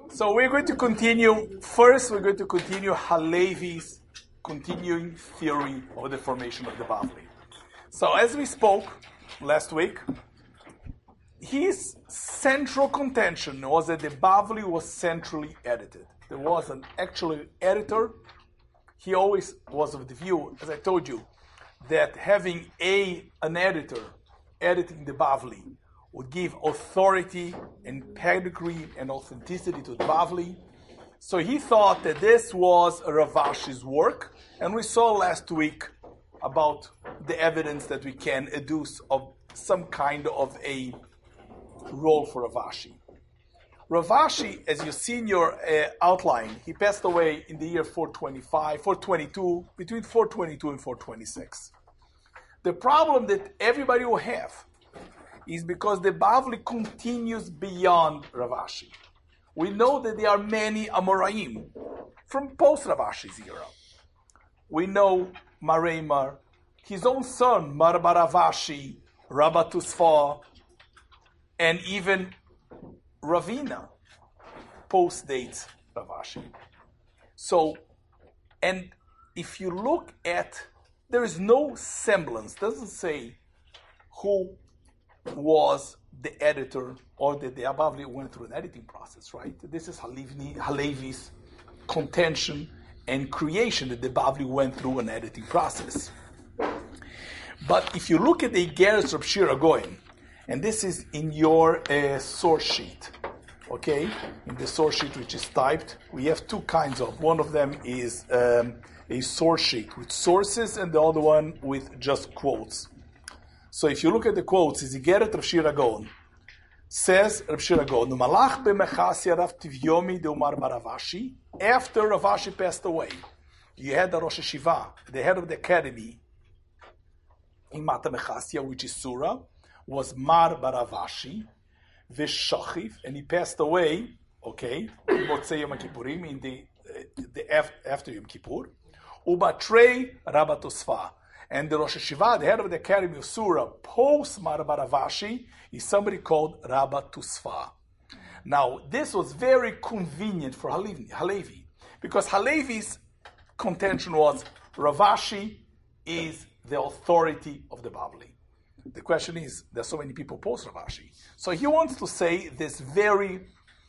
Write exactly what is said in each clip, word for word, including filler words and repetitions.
So we're going to continue. First, we're going to continue Halevi's continuing theory of the formation of the Bavli. So as we spoke last week, his central contention was that the Bavli was centrally edited. There was an actual editor. He always was of the view, as I told you, that having a an editor editing the Bavli would give authority and pedigree and authenticity to the Bavli. So he thought that this was Rav Ashi's work, and we saw last week about the evidence that we can adduce of some kind of a role for Rav Ashi. Rav Ashi, as you see in your uh, outline, he passed away in the year four twenty-five, four twenty-two, between four twenty-two and four twenty-six. The problem that everybody will have is because the Bavli continues beyond Rav Ashi. We know that there are many Amoraim from post-Rav Ashi's era. We know Mareimar, his own son, Mar bar Rav Ashi, Rabba Tusfa, and even Ravina post-dates Rav Ashi. So, and if you look at, there is no semblance, doesn't say who was the editor or that the Bavli went through an editing process, right? This is Halevi, Halevi's contention and creation that the Bavli went through an editing process. But if you look at the Igeres of Shira Goyen, and this is in your uh, source sheet, okay? In the source sheet which is typed, we have two kinds of. One of them is um, a source sheet with sources, and the other one with just quotes. So if you look at the quotes, is Igeret Rav Shira Gaon. Says Rav Shira Gaon, Malach b'mechasya Rav Tivyomi de Umar bar Rav Ashi. After Rav Ashi passed away, you had the Rosh Hashiva, the head of the academy in Mata Mechasya, which is Surah, was Mar bar Rav Ashi, Vishachiv, and he passed away, okay, Motzei Yom Kippurim, in the, uh, the after Yom Kippur, Ubatrei Rabba Tosfa. And the Rosh Hashiva, the head of the Academy of Surah, post Mar bar Rav Ashi, is somebody called Rabba Tusfa. Now, this was very convenient for Halevi, Halevi because Halevi's contention was Rav Ashi is the authority of the Bavli. The question is, there's so many people post Rav Ashi. So he wants to say this very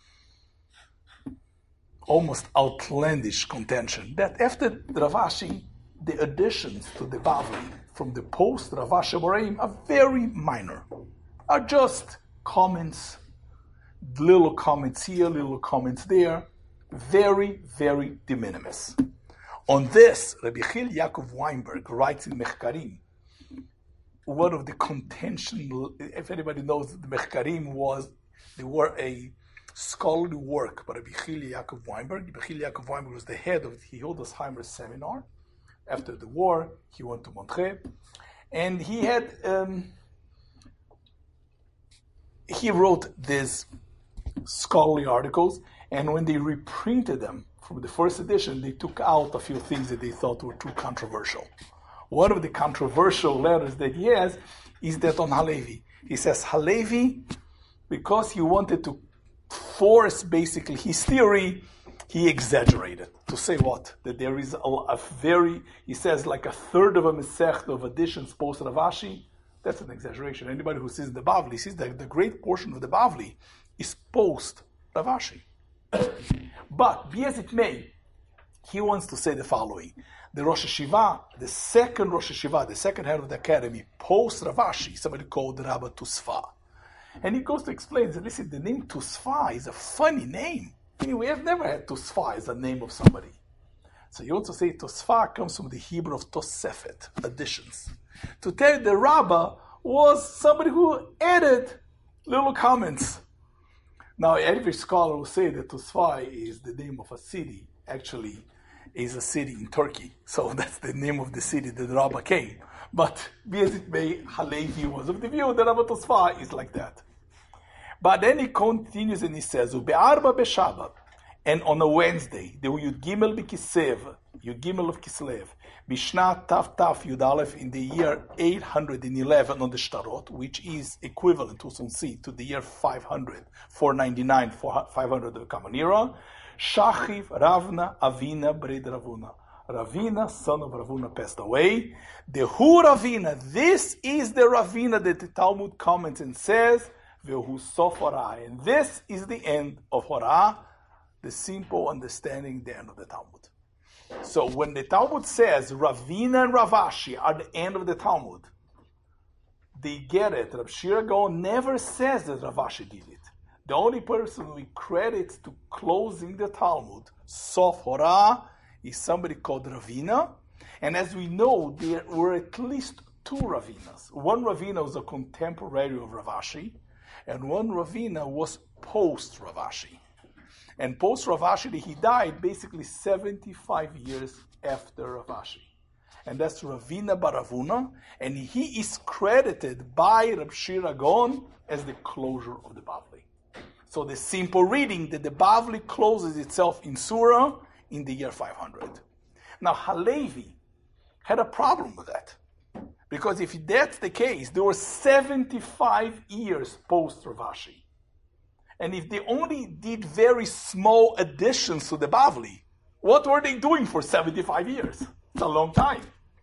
almost outlandish contention that after Rav Ashi, the additions to the Bavli from the post Rav Ashi Amoraim are very minor, are just comments, little comments here, little comments there, very, very de minimis. On this, Rabbi Chil Yaakov Weinberg writes in Mechkarim, one of the contention, if anybody knows, the Mechkarim was, they were a scholarly work by Rabbi Chil Yaakov Weinberg. Rabbi Chil Yaakov Weinberg was the head of the Hildesheimer seminar. After the war, he went to Montreux, and he had um, he wrote these scholarly articles, and when they reprinted them from the first edition, they took out a few things that they thought were too controversial. One of the controversial letters that he has is that on Halevi. He says Halevi, because he wanted to force basically his theory, he exaggerated. To say what? That there is a, a very, he says like a third of a Masech of additions post Rav Ashi. That's an exaggeration. Anybody who sees the Bavli sees that the great portion of the Bavli is post Rav Ashi. But be as it may, he wants to say the following. The Rosh Hashiva, the second Rosh Hashiva, the second head of the academy, post Rav Ashi, somebody called Rabba Tusfa. And he goes to explain that, listen, the name Tusfa is a funny name. I mean, we have never had Tusfa as a name of somebody. So you also say Tusfa comes from the Hebrew of Tosefet, additions. To tell you the Rabbah was somebody who added little comments. Now, every scholar will say that Tusfa is the name of a city. Actually, is a city in Turkey. So that's the name of the city that the Rabbah came. But be as it may, Halevi was of the view that Rabba Tusfa is like that. But then he continues and he says, Ube'arba beShabbat, and on a Wednesday, the Yud Gimel B'Kislev, Yud Gimel of Kislev, Mishnah Tav Tav Yud Aleph in the year eight hundred eleven on the Shtarot, which is equivalent to Sunsi to the year five hundred, four ninety-nine, five hundred of the Common Era, Shachiv Ravna Avina Bred Ravuna. Ravina, son of Ravuna, passed away. The Hu Ravina, this is the Ravina that the Talmud comments and says, Vehu Sof Hora. And this is the end of Hora, the simple understanding, the end of the Talmud. So when the Talmud says Ravina and Ravashi are the end of the Talmud, they get it. Rab Shira Gaon never says that Ravashi did it. The only person we credit to closing the Talmud, Sof Hora, is somebody called Ravina. And as we know, there were at least two Ravinas. One Ravina was a contemporary of Ravashi, and one Ravina was post-Ravashi. And post-Ravashi, he died basically seventy-five years after Ravashi. And that's Ravina bar Ravuna, and he is credited by Rab Shira Gaon as the closure of the Bavli. So the simple reading that the Bavli closes itself in Surah in the year five hundred. Now Halevi had a problem with that. Because if that's the case, there were seventy-five years post-Ravashi. And if they only did very small additions to the Bavli, what were they doing for seventy-five years? It's a long time.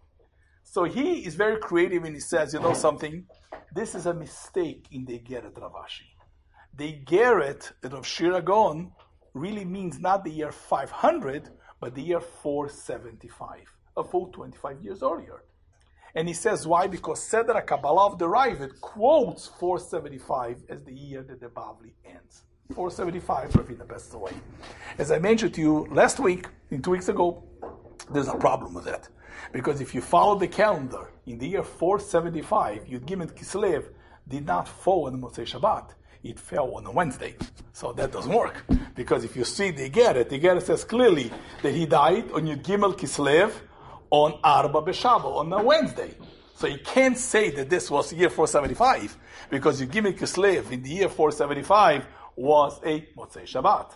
So he is very creative and he says, you know something? This is a mistake in the Igeret Ravashi. The Igeret of Shira Gaon really means not the year five hundred, but the year four seventy-five, a full twenty-five years earlier. And he says why? Because Seder HaKabbalah of the Ravid quotes four seventy-five as the year that the Bavli ends. four seventy-five, Ravina passed away. As I mentioned to you last week, in two weeks ago, there's a problem with that. Because if you follow the calendar, in the year four seventy-five, Yud Gimel Kislev did not fall on the Motzei Shabbat. It fell on a Wednesday. So that doesn't work. Because if you see the Igeret, the Igeret says clearly that he died on Yud Gimel Kislev on Arba B'Shava, on a Wednesday. So you can't say that this was year four seventy-five, because Yud Gimel Kislev in the year four seventy-five was a Motzei Shabbat.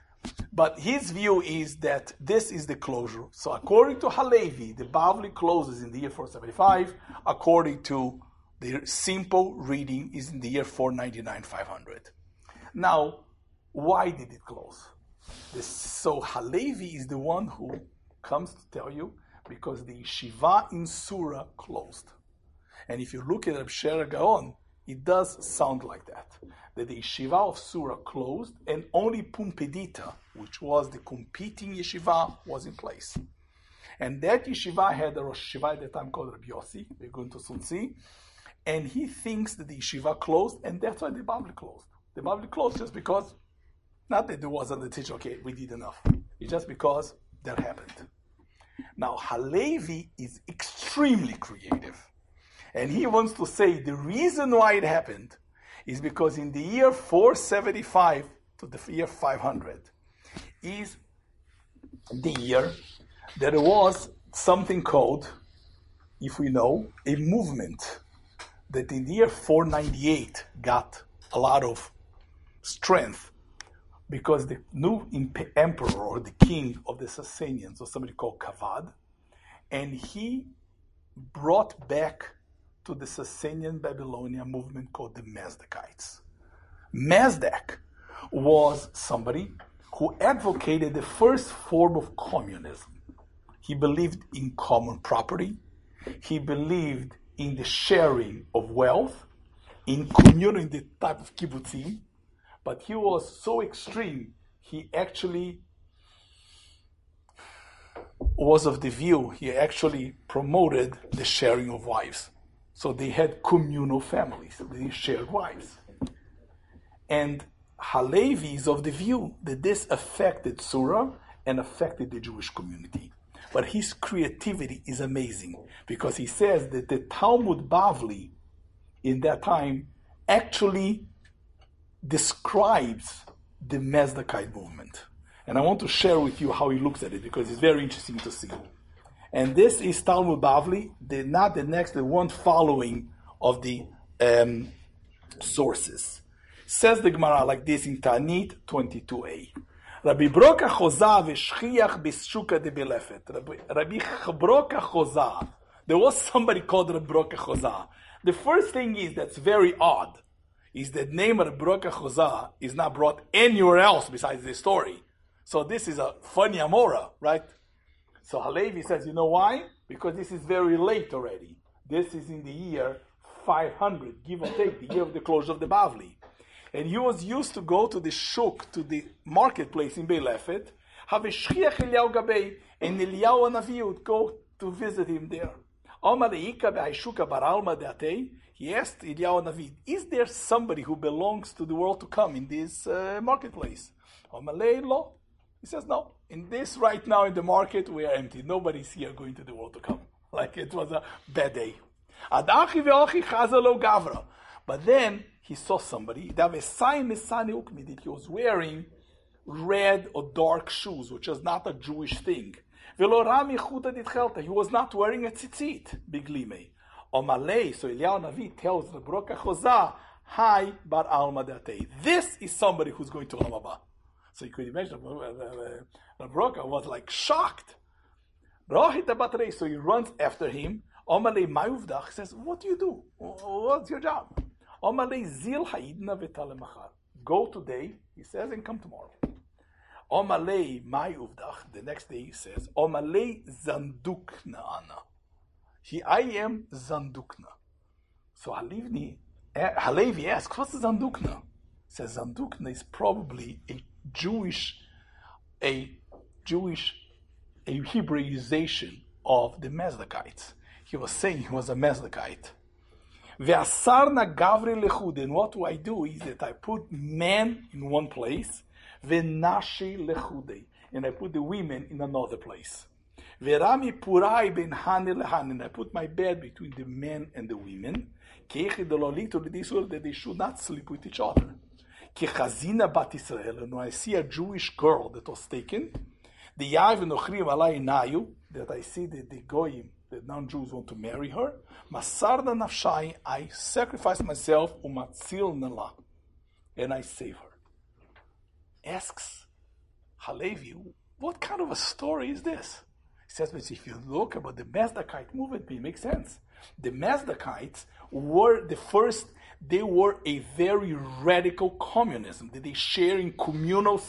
But his view is that this is the closure. So according to Halevi, the Bavli closes in the year four seventy-five. According to the simple reading is in the year four ninety-nine, five hundred. Now, why did it close? This, so Halevi is the one who comes to tell you because the yeshiva in Surah closed. And if you look at Rab Shira Gaon, it does sound like that. That the yeshiva of Surah closed and only Pumbedita, which was the competing yeshiva, was in place. And that yeshiva had a Rosh Yeshiva at the time called Rabbi Yossi. We're going to soon see. And he thinks that the yeshiva closed, and that's why the Bavli closed. The Bavli closed just because, not that there wasn't a teacher, okay, we did enough. It's just because that happened. Now, Halevi is extremely creative. And he wants to say the reason why it happened is because in the year four seventy-five to the year five hundred is the year that there was something called, if we know, a movement that in the year four ninety-eight got a lot of strength because the new imp- emperor or the king of the Sassanians was somebody called Kavad, and he brought back to the Sassanian Babylonia movement called the Mazdakites. Mazdak was somebody who advocated the first form of communism. He believed in common property. He believed in the sharing of wealth, in community type of kibbutzim, but he was so extreme, he actually was of the view, he actually promoted the sharing of wives. So they had communal families, they shared wives. And Halevi is of the view that this affected Surah and affected the Jewish community. But his creativity is amazing because he says that the Talmud Bavli in that time actually describes the Mazdakite movement. And I want to share with you how he looks at it because it's very interesting to see. And this is Talmud Bavli, the, not the next, the one following of the um, sources. Says the Gemara like this in Ta'anit twenty-two a. Rabbi Broka Choza v'shchiach b'shuka de Belefet. Rabbi Broka Choza. There was somebody called Rabbi Broka Choza. The first thing is that's very odd is that name Rabbi Broka Choza is not brought anywhere else besides this story. So this is a funny Amora, right? So Halevi says, you know why? Because this is very late already. This is in the year five hundred, give or take, the year of the closure of the Bavli. And he was used to go to the shuk, to the marketplace in Beilefet, have a shchiach Eliyahu Gabei, and Eliyahu Hanavi would go to visit him there. He asked Eliyahu Hanavi, is there somebody who belongs to the world to come in this uh, marketplace? He says, no. In this right now in the market, we are empty. Nobody's here going to the world to come. Like it was a bad day. But then he saw somebody that he was wearing red or dark shoes, which is not a Jewish thing. He was not wearing a tzitzit, biglime. Omalei, so Eliyahu Navi tells the Broka Choza, Hi bar alma datei. This is somebody who's going to Olam Haba. So you could imagine, the Broka was like shocked. So he runs after him. Omalei Mayuvdach says, what do you do? What's your job? Omalei zil haidna v'talemachar. Go today, he says, and come tomorrow. Omalei Mayuvdach, the next day he says, Omalei zandukna ana. He, I am zandukna. So Halevni, Halevi asks, what's zandukna? He says zandukna is probably a Jewish, a Jewish, a Hebraization of the Mazdakites. He was saying he was a Mazdakite. Ve'asarna gavri lechud. And what do I do is that I put men in one place, ve'nashi lechude, and I put the women in another place. Ve'rami purai ben hani lehan, and I put my bed between the men and the women. Kechi delolito, that they should not sleep with each other. Kechazina bat Israel, and when I see a Jewish girl that was taken, the yav nochrim alai nayu, that I see that the goyim, the non-Jews want to marry her, masarda nafshai, I sacrifice myself, umatzil nala, and I save her. Asks Halevi, what kind of a story is this? He says, but if you look about the Mazdakite movement, it makes sense. The Mazdakites were the first, they were a very radical communism that they share in communal,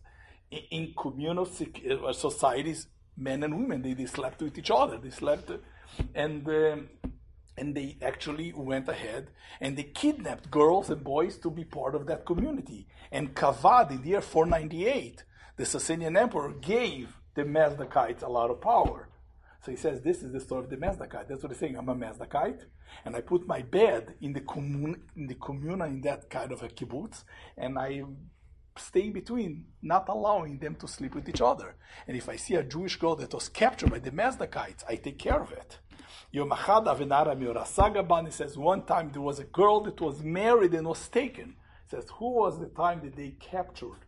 in communal societies, men and women. They, they slept with each other. They slept, and um, and they actually went ahead and they kidnapped girls and boys to be part of that community. And Kavad, in the year four ninety-eight, the Sasanian emperor gave the Mazdakites a lot of power. So he says, this is the story of the Mazdakite. That's what he's saying. I'm a Mazdakite, and I put my bed in the commun, in the communa, in that kind of a kibbutz, and I stay between, not allowing them to sleep with each other. And if I see a Jewish girl that was captured by the Mazdakites, I take care of it. Yom Achad Avenara Miorasagaban, says, one time there was a girl that was married and was taken. It says, who was the time that they captured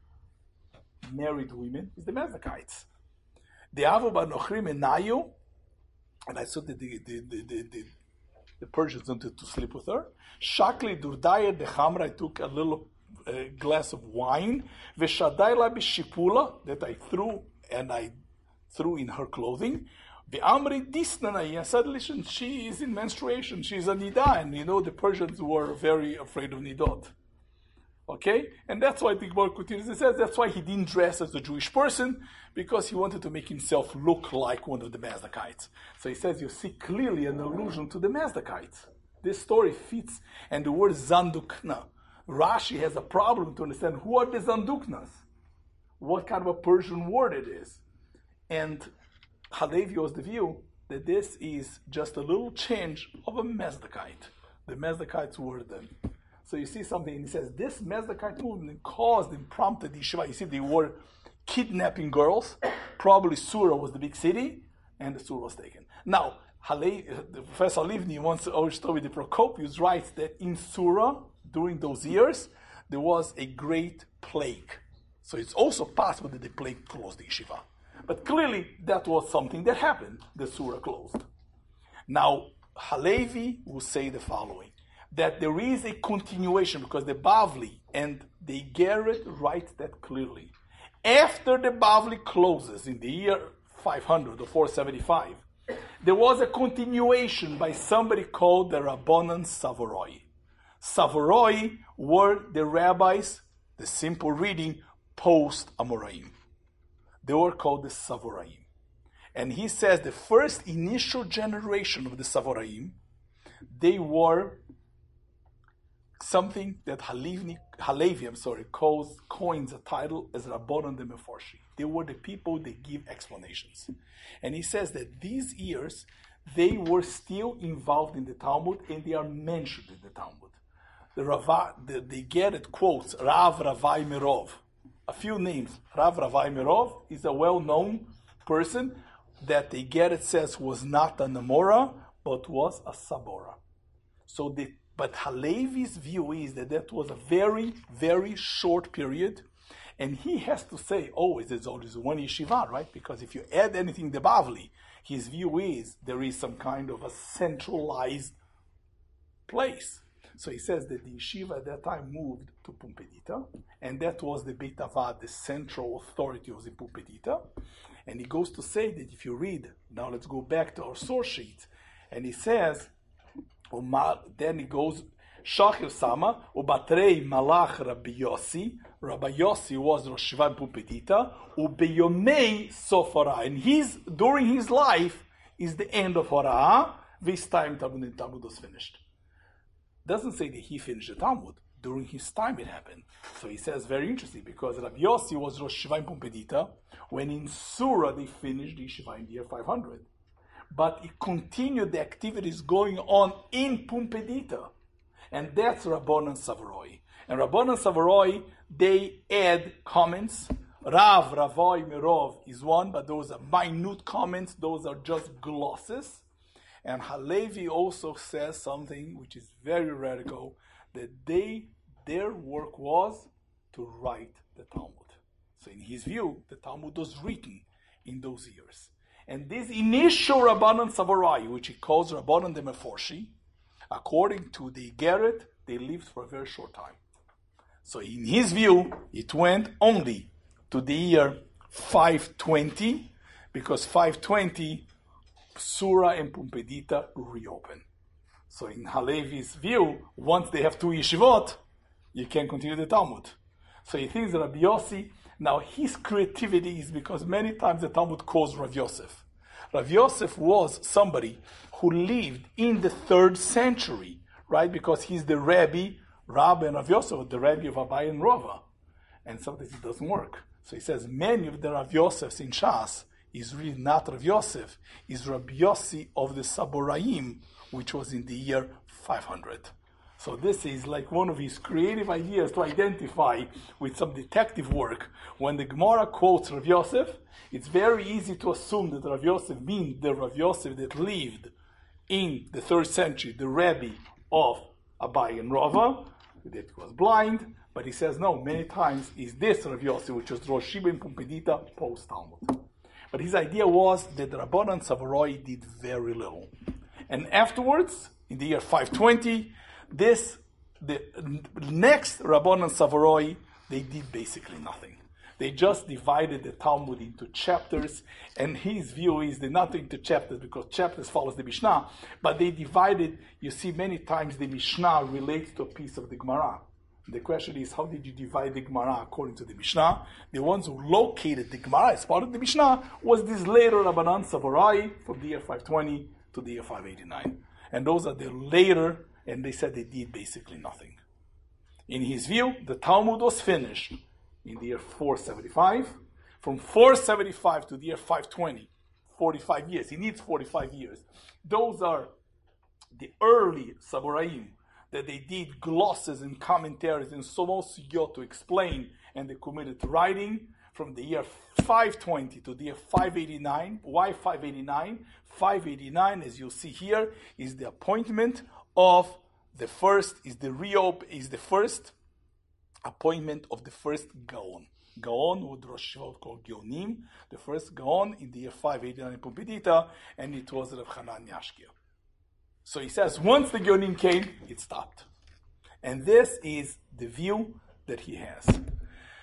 married women? It's the Mazdakites. The Avu Bar Nochrim and Nayu, and I saw that the, the, the, the, the, the Persians wanted to sleep with her. Shakli Durdaya de Hamra, I took a little uh, glass of wine. Veshadayla bishipula, that I threw, and I threw in her clothing. The Amri Disnanai, I said, listen, she is in menstruation, she's a Nida, and you know the Persians were very afraid of Nidot. Okay? And that's why the Gemara continues and says, that's why he didn't dress as a Jewish person, because he wanted to make himself look like one of the Mazdakites. So he says, you see clearly an allusion to the Mazdakites. This story fits, and the word Zandukna. Rashi has a problem to understand who are the Zanduknas, what kind of a Persian word it is. And Halevi was the view that this is just a little change of a Mazdakite. The Mazdakites were them. So you see something, and he says, this Mazdakite movement caused and prompted the Yeshiva. You see, they were kidnapping girls. Probably Sura was the big city, and the Sura was taken. Now, Hale, Professor Livni once always told me, the Procopius writes that in Sura, during those years, there was a great plague. So it's also possible that the plague closed the Yeshiva. But clearly, that was something that happened. The Surah closed. Now, Halevi will say the following, that there is a continuation, because the Bavli and the Garrett write that clearly. After the Bavli closes in the year five hundred or four seventy-five, there was a continuation by somebody called the Rabbanan Savoroi. Savoroi were the rabbis, the simple reading, post-Amoraim. They were called the Savoraim. And he says the first initial generation of the Savoraim, they were something that Halevi, Halevi I'm sorry, calls, coins a title as Rabbanan de Mefarshi. They were the people that give explanations. And he says that these years, they were still involved in the Talmud and they are mentioned in the Talmud. The Rava, the, they get it quotes Rav Ravai Mirov. A few names. Rav Ravai Mirov is a well-known person that they get it says was not a Namora, but was a Sabora. So the But Halevi's view is that that was a very, very short period. And he has to say, always, there's always one yeshiva, right? Because if you add anything to Bavli, his view is there is some kind of a centralized place. So he says that the yeshiva at that time moved to Pumbedita, and that was the Beit Avad, the central authority was in Pumbedita. And he goes to say that if you read, now let's go back to our source sheet, and he says, then he goes, Shachir Sama, Ubatrei Malach Rabbi Yossi. Rabbi Yossi was Rosh Yeshiva Pumbedita, Ubeyomei Sof Hora. And his, during his life is the end of Hora. This time Talmud, Talmud was finished. Doesn't say that he finished the Talmud. During his time it happened. So he says very interesting because Rabbi Yossi was Rosh Yeshiva in Pumbedita when in Surah they finished the Yeshiva in the year five hundred. But it continued the activities going on in Pumbedita. And that's Rabbanan Savoroi. And Rabbanan Savoroi, they add comments. Rav, Ravoi, Mirov is one, but those are minute comments. Those are just glosses. And Halevi also says something which is very radical, that they, their work was to write the Talmud. So in his view, the Talmud was written in those years. And this initial Rabbanan Savoroi, which he calls Rabbanan de Mefarshi, according to the Garrett, they lived for a very short time. So in his view, it went only to the year five twenty, because five twenty, Surah and Pumbedita reopen. So in Halevi's view, once they have two yeshivot, you can continue the Talmud. So he thinks that Rabbi Yossi, now his creativity is because many times the Talmud calls Rav Yosef. Rav Yosef was somebody who lived in the third century, right? Because he's the Rabbi, Rabbi and Rav Yosef, the Rabbi of Abai and Rava. And sometimes it doesn't work. So he says many of the Rav Yosefs in Shas is really not Rav Yosef, is Rabbi Yossi of the Saboraim, which was in the year five hundred. So this is like one of his creative ideas to identify with some detective work. When the Gemara quotes Rav Yosef, it's very easy to assume that Rav Yosef means the Rav Yosef that lived in the third century, the Rabbi of Abai and Rava, that was blind. But he says, no, many times is this Rav Yosef, which was Rosh Yeshiva in Pumbedita, post-Talmud. But his idea was that the Rabbanan Savoroi did very little. And afterwards, in the year five twenty, this, the next Rabbanan Savoroi, they did basically nothing. They just divided the Talmud into chapters, and his view is they're not into chapters because chapters follows the Mishnah, but they divided, you see many times the Mishnah relates to a piece of the Gemara. The question is, how did you divide the Gemara according to the Mishnah? The ones who located the Gemara as part of the Mishnah was this later Rabbanan Savoroi from the year five twenty to the year five eighty-nine. And those are the later, and they said they did basically nothing. In his view, the Talmud was finished in the year four seventy-five. From four seventy-five to the year five twenty, forty-five years. He needs forty-five years. Those are the early Saboraim, that they did glosses and commentaries and so on to explain, and they committed to writing from the year five twenty to the year five eighty-nine. Why five eighty-nine? five eighty-nine, as you'll see here, is the appointment of the first, is the reop, is the first appointment of the first Gaon. Gaon would Rosh Yeshiva called Gaonim, the first Gaon in the year five eighty-nine in Pumbedita, and it was Rav Hanan Yashkia. So he says, once the Gaonim came, it stopped. And this is the view that he has.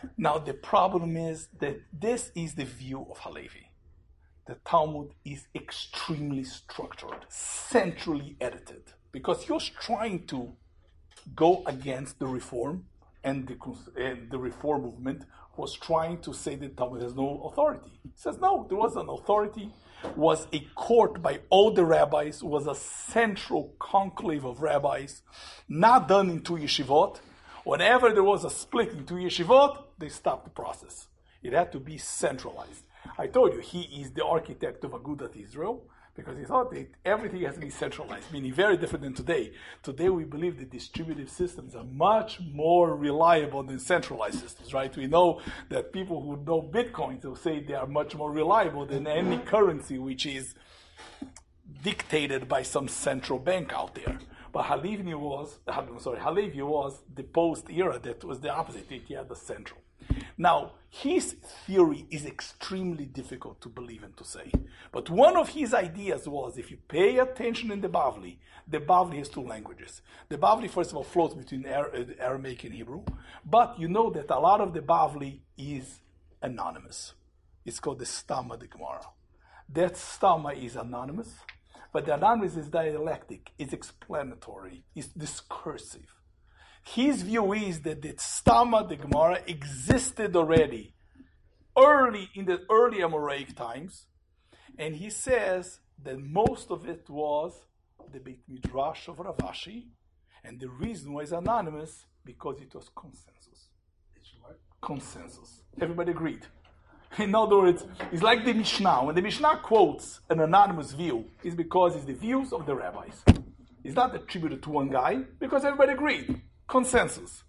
Now the problem is that this is the view of Halevi. The Talmud is extremely structured, centrally edited, because he was trying to go against the reform, and the, and the reform movement was trying to say that Talmud has no authority. He says, no, there was an authority, was a court by all the rabbis, was a central conclave of rabbis, not done in two yeshivot. Whenever there was a split in two yeshivot, they stopped the process. It had to be centralized. I told you, he is the architect of Agudat Israel, because he thought that everything has to be centralized, meaning very different than today. Today we believe that distributed systems are much more reliable than centralized systems, right? We know that people who know Bitcoin will say they are much more reliable than any currency which is dictated by some central bank out there. But Halevi was, I'm sorry, Halevi was the post-era that was the opposite. He had the central. Now, his theory is extremely difficult to believe and to say. But one of his ideas was, if you pay attention in the Bavli, the Bavli has two languages. The Bavli, first of all, floats between Aramaic and Hebrew. But you know that a lot of the Bavli is anonymous. It's called the Stama de Gemara. That Stama is anonymous, but the anonymous is dialectic, it's explanatory, it's discursive. His view is that the Stama, the Gemara, existed already early in the early Amoraic times, and he says that most of it was the Beit Midrash of Rav Ashi, and the reason why it's anonymous, because it was consensus. It's what? Consensus. Everybody agreed. In other words, it's like the Mishnah. When the Mishnah quotes an anonymous view, it's because it's the views of the rabbis. It's not attributed to one guy, because everybody agreed. Consensus.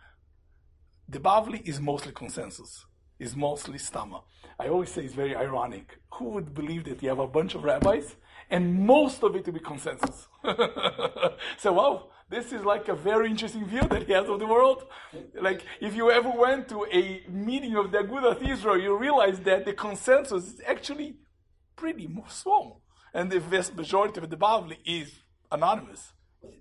The Bavli is mostly consensus. It's mostly Stama. I always say it's very ironic. Who would believe that you have a bunch of rabbis and most of it to be consensus? So, wow, this is like a very interesting view that he has of the world. Like, if you ever went to a meeting of the Agudat Israel, you realize that the consensus is actually pretty small. And the vast majority of the Bavli is anonymous.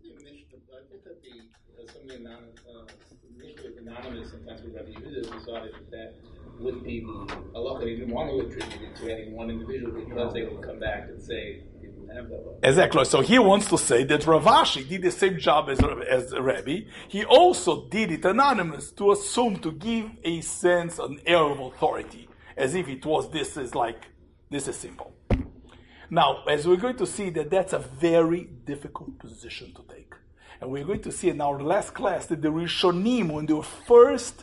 Some of the anonymous, uh, initially anonymous, sometimes with Rabbi Yehuda decided that that would be the halacha. They didn't want to attribute it to any one individual because they would come back and say they didn't have that. Exactly. So he wants to say that Rav Ashi did the same job as as Rabbi. He also did it anonymous to assume, to give a sense, an air of authority, as if it was this is like this is simple. Now, as we're going to see, that that's a very difficult position to take. And we're going to see in our last class that the Rishonim, when they were first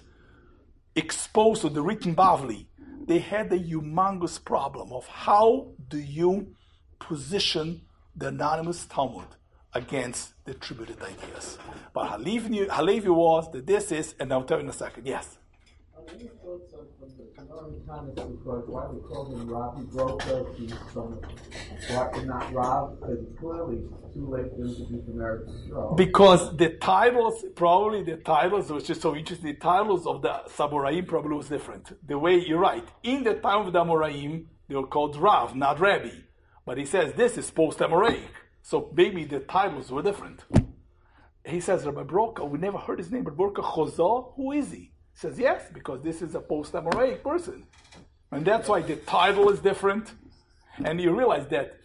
exposed to the written Bavli, they had a humongous problem of how do you position the anonymous Talmud against the attributed ideas. But Halevi, Halevi was that this is, and I'll tell you in a second. Yes? Any thoughts on the Canonic Thomas, because why we call him Rav? He broke up, he's from, why not Rav? Because clearly it's too late for him to be from Eretz Yisrael. Because the titles, probably the titles, which is so interesting, the titles of the Saboraim probably was different. The way, you're right, in the time of the Amoraim, they were called Rav, not Rabbi. But he says this is post-Amoraic. So maybe the titles were different. He says, Rabbi Broka, we never heard his name, but Broka Chozah, who is he? He says, yes, because this is a post-Amoraic person. And that's why the title is different. And you realize that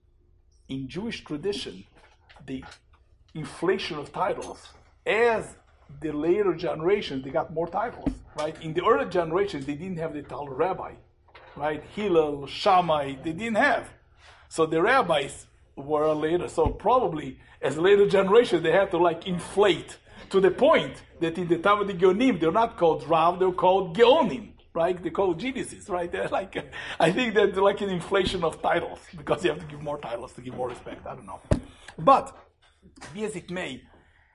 in Jewish tradition, the inflation of titles, as the later generations, they got more titles, right? In the early generations, they didn't have the title rabbi, right? Hillel, Shammai, they didn't have. So the rabbis were later. So probably, as later generations, they had to like inflate to the point that in the time of the Geonim, they're not called Rav, they're called Geonim, right? They're called geniuses, right? They're like, I think that they're like an inflation of titles, because you have to give more titles to give more respect. I don't know. But, be as it may,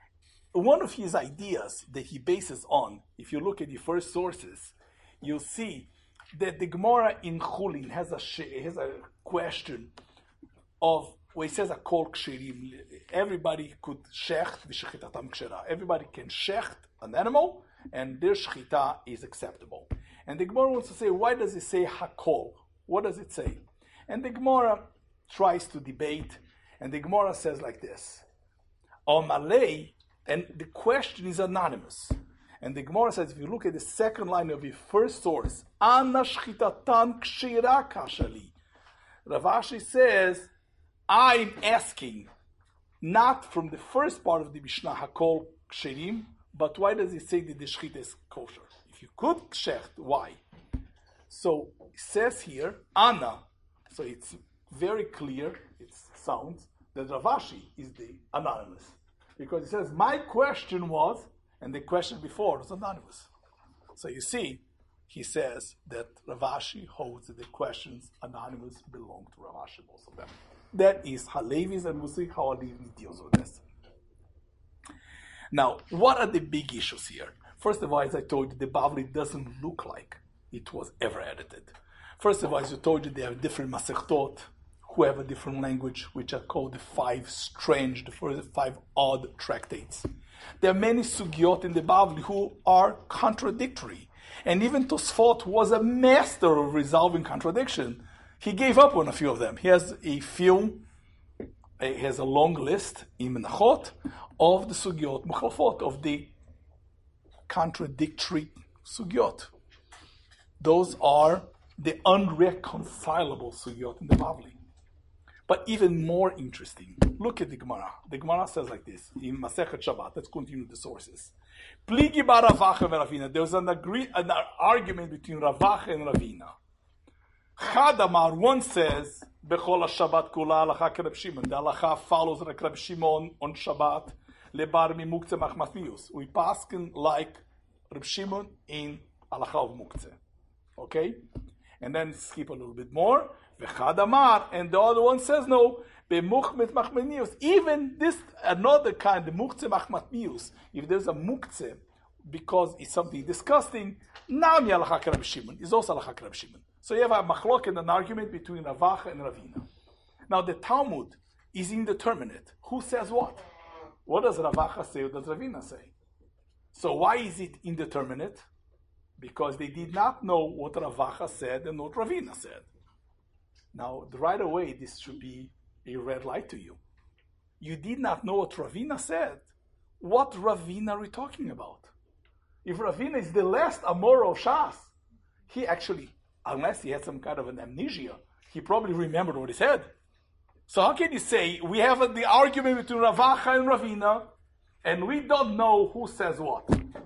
one of his ideas that he bases on, if you look at the first sources, you'll see that the Gemara in Chulin has a, has a question of, where it says a kol ksherim, everybody could shecht v'shechitatam kshera. Everybody can shecht an animal, and their shechita is acceptable. And the Gemara wants to say, why does it say hakol? What does it say? And the Gemara tries to debate, and the Gemara says like this: Omalei, and the question is anonymous. And the Gemara says, if you look at the second line of the first source, Ana shchitatan kshira kashali. Rav Ashi says, I'm asking, not from the first part of the Mishnah, Hakol ksherim, but why does he say that the shchita is kosher? If you could kshecht, why? So it says here, Ana. So it's very clear, it sounds, that Rav Ashi is the anonymous. Because he says, my question was, and the question before was anonymous. So you see, he says that Rav Ashi holds that the questions anonymous belong to Rav Ashi, most of them. That is Halevi's, and we'll see how Halevi deals with this. Now, what are the big issues here? First of all, as I told you, the Bavli doesn't look like it was ever edited. First of all, as I told you, they have different Masechtot who have a different language, which are called the five strange, the five odd tractates. There are many sugyot in the Bavli who are contradictory. And even Tosfot was a master of resolving contradiction. He gave up on a few of them. He has a few, he has a long list in Menachot of the sugyot, Mukhalfot, of the contradictory sugyot. Those are the unreconcilable sugyot in the Bavli. But even more interesting, look at the Gemara. The Gemara says like this, in Masechet Shabbat. Let's continue the sources. Pligi bar Ravacha veRavina. There was an, agree, an argument between Ravacha and Ravina. Chadamar, one says, Bechol HaShabbat kula halacha keReb Shimon. The halacha follows like Reb Shimon on Shabbat. Lebar mi muktzeh machmathius. We paskin like Reb Shimon in halacha of muktzeh. Okay? And then skip a little bit more. V'chadamar, and the other one says no. Bemuchmet machmathius. Even this another kind, the muktzeh machmathius. If there's a muktzeh because it's something disgusting, now mi halacha keReb Shimon is also halacha keReb Shimon. So you have a machlok and an argument between Ravacha and Ravina. Now the Talmud is indeterminate. Who says what? What does Ravacha say or does Ravina say? So why is it indeterminate? Because they did not know what Ravacha said and what Ravina said. Now, right away, this should be a red light to you. You did not know what Ravina said. What Ravina are we talking about? If Ravina is the last Amor of Shas, he actually, unless he had some kind of an amnesia, he probably remembered what he said. So how can you say, we have a, the argument between Ravacha and Ravina, and we don't know who says what?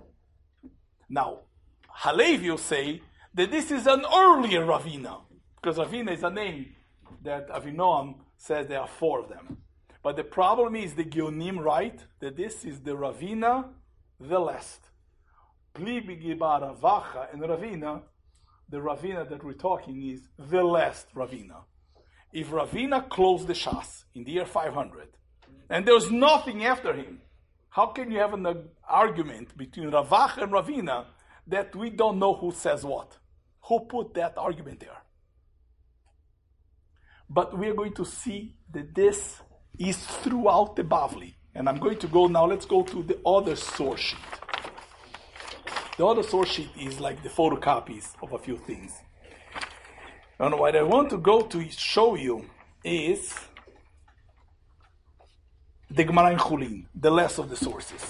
Now, Halevi will say that this is an earlier Ravina, because Ravina is a name that Avinoam says there are four of them. But the problem is the Geonim write that this is the Ravina, the last. Pli Bigiba Ravacha and Ravina, the Ravina that we're talking is the last Ravina. If Ravina closed the Shas in the year five hundred, and there's nothing after him, how can you have an argument between Ravacha and Ravina that we don't know who says what? Who put that argument there? But we are going to see that this is throughout the Bavli. And I'm going to go now, let's go to the other source sheet. The other source sheet is like the photocopies of a few things. And what I want to go to show you is the Gemara in Chulin, the last of the sources.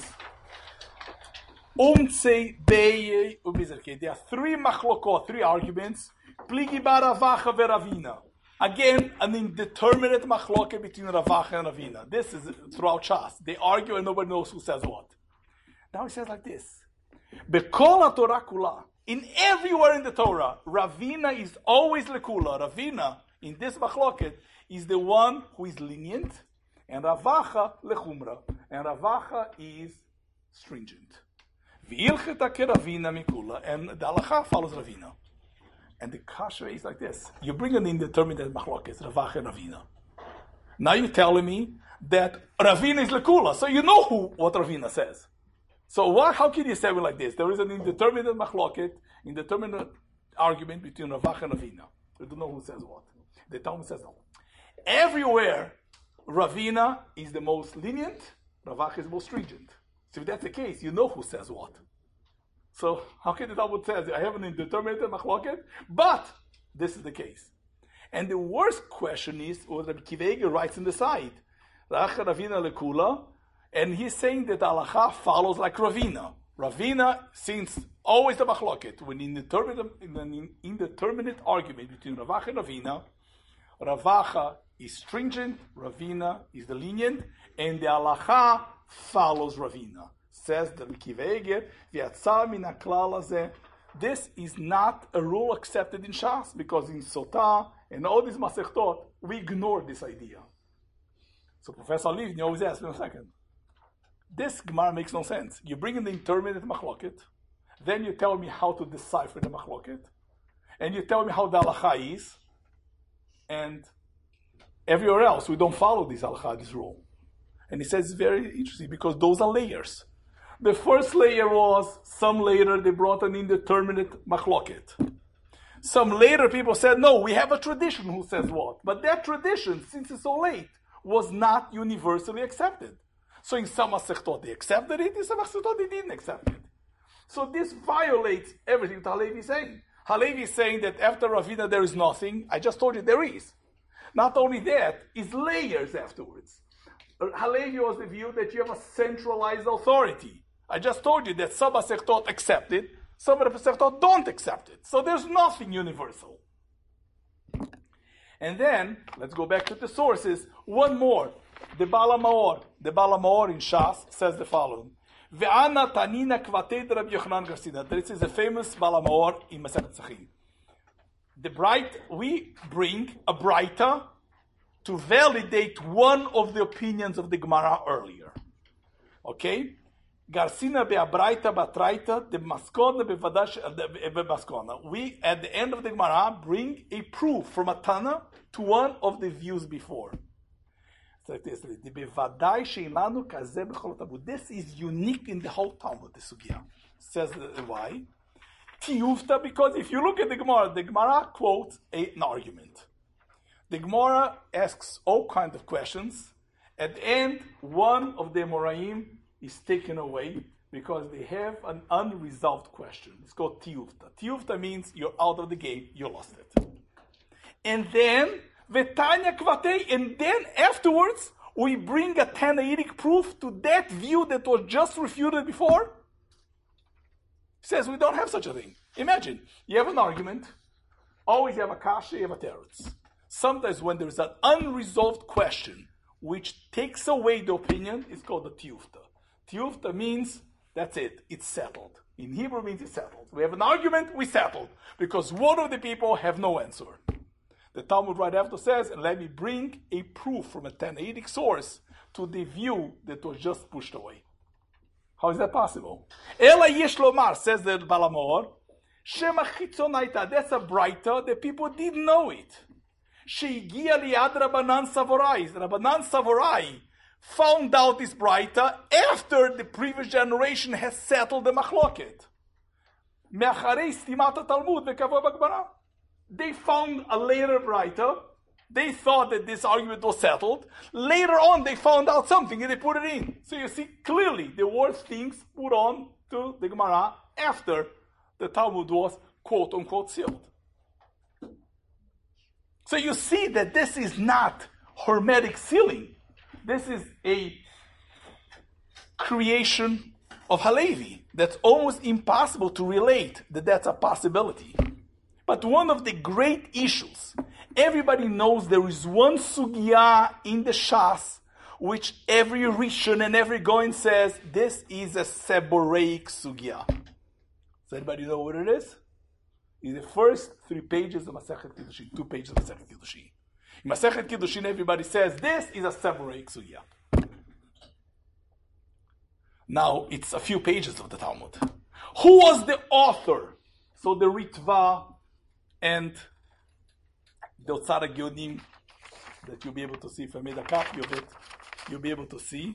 Umtzei, Beye, Ubizerke. There are three machlokot, three arguments. Pligi bar Ravacha veRavina. Again, an indeterminate machloket between Ravacha and Ravina. This is throughout Shas. They argue and nobody knows who says what. Now he says like this. Bekol HaTorah kula. In everywhere in the Torah, Ravina is always lekula. Ravina, in this machloket, is the one who is lenient, and Ravacha lechumra. And Ravacha is stringent. V'ilcheta keRavina mikula. And the halacha follows Ravina. And the kasha is like this. You bring an indeterminate machlokes, Ravacha and Ravina. Now you're telling me that Ravina is lekula, so you know who what Ravina says. So why, how can you say it like this? There is an indeterminate machloket, indeterminate argument between Ravacha and Ravina. You don't know who says what. The Talmud says no. Everywhere, Ravina is the most lenient, Ravacha is most stringent. So if that's the case, you know who says what. So how can the Talmud say, I have an indeterminate machloket, but this is the case. And the worst question is what Rabbi Akiva Eiger writes in the side, Racha Ravina lekula, and he's saying that halacha follows like Ravina. Ravina, since always the machloket, when in indeterminate, in an indeterminate argument between Ravacha and Ravina, Ravacha is stringent, Ravina is the lenient, and the halacha follows Ravina. Says the Akiva Eiger, v'yatsa min haklal hazeh. This is not a rule accepted in Shas, because in Sotah and all these Masechtot, we ignore this idea. So Professor Livni always asks me a second. This Gemara makes no sense. You bring in the intermediate machloket, then you tell me how to decipher the machloket, and you tell me how the halacha is, and everywhere else we don't follow this halacha, this rule. And he says it's very interesting because those are layers. The first layer was, some later they brought an indeterminate machloket. Some later people said, no, we have a tradition who says what. But that tradition, since it's so late, was not universally accepted. So in some Masechtot they accepted it, in some Masechtot they didn't accept it. So this violates everything that Halevi is saying. Halevi is saying that after Ravina there is nothing. I just told you there is. Not only that, it's layers afterwards. Halevi was the view that you have a centralized authority. I just told you that some Masechtot accept it, some of the Masechtot don't accept it. So there's nothing universal. And then, let's go back to the sources. One more. The Bala Maor. The Bala Maor in Shas says the following. Ve'ana tanina kvatei de Rabbi Yochanan Garsina. This is a famous Bala Maor in Masechet Tzachim. The bright, we bring a Braita to validate one of the opinions of the Gemara earlier. Okay? Garsina be'abraita batraita de maskona bevadash be'maskona. We, at the end of the Gemara, bring a proof from a Tana to one of the views before. This is unique in the whole Talmud, the Sugya. Says why? Tiyufta, because if you look at the Gemara, the Gemara quotes a, an argument. The Gemara asks all kinds of questions. At the end, one of the Moraim is taken away because they have an unresolved question. It's called Tiyufta. Tiyufta means you're out of the game, you lost it. And then, Vetanya Kvatei, and then afterwards, we bring a Tannaitic proof to that view that was just refuted before. He says we don't have such a thing. Imagine, you have an argument, always you have a kasha, you have a teretz. Sometimes when there's an unresolved question, which takes away the opinion, it's called the Tiyufta. Tiyufta means, that's it, it's settled. In Hebrew means it's settled. We have an argument, we settled. Because one of the people have no answer. The Talmud right after says, and let me bring a proof from a Tannaitic source to the view that was just pushed away. How is that possible? Ela yesh lomar, says the Bala Maor, Shema chitzonaita, that's a Braita, the people didn't know it. Sheigia liad Rabbanan Savorai. Rabbanan Savorai found out this Braita after the previous generation has settled the machloket. Me'acharei stimat Talmud ve'kavod b'Gemara. They found a later Braita. They thought that this argument was settled. Later on, they found out something and they put it in. So you see, clearly, there were things put on to the Gemara after the Talmud was quote-unquote sealed. So you see that this is not hermetic sealing. This is a creation of Halevi that's almost impossible to relate that that's a possibility. But one of the great issues, everybody knows there is one sugya in the Shas which every Rishon and every Goin says this is a Seboreic sugya. Does anybody know what it is? In the first three pages of Masechet Kiddushin, two pages of Masechet Kiddushin. In Masechet Kiddushin, everybody says this is a Seboreic sugya. Now it's a few pages of the Talmud. Who was the author? So the Ritva and the Otzar HaGeonim that you'll be able to see. If I made a copy of it, you'll be able to see.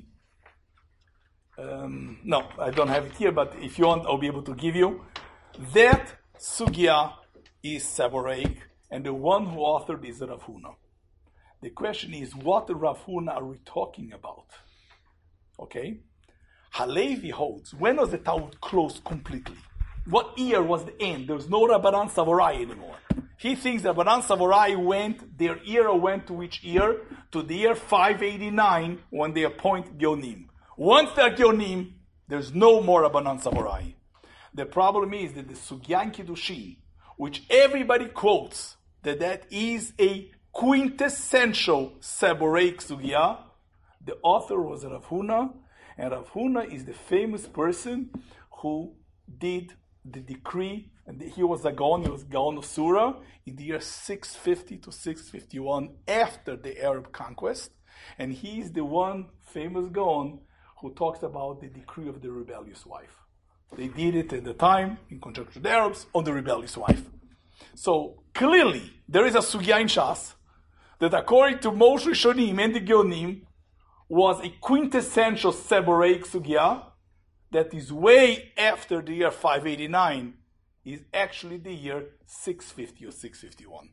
Um, no, I don't have it here, but if you want, I'll be able to give you. That sugya is Seboreic, and the one who authored is Rav Huna. The question is, what Rav Huna are we talking about? Okay? Halevi holds, when was the Talmud closed completely? What year was the end? There was no Rabbanan Savorai anymore. He thinks that Rabbanan Savorai went, their era went to which year? To the year five eighty-nine, when they appoint Geonim. Once they're Geonim, There's no more Rabbanan Saborai. The problem is that the Sugya in Kiddushin, which everybody quotes, that that is a quintessential Saboraic Sugya, the author was Rav Huna, and Rav Huna is the famous person who did the decree, and he was a Gaon, he was Gaon of Sura, in the year six fifty to six fifty-one after the Arab conquest, and he is the one famous Gaon who talks about the decree of the rebellious wife. They did it at the time, in conjunction with the Arabs, on the rebellious wife. So clearly, there is a Sugya in Shas that according to Moshe Rishonim and the Geonim was a quintessential Saboraic Sugya that is way after the year five eighty-nine, is actually the year six fifty or six fifty-one.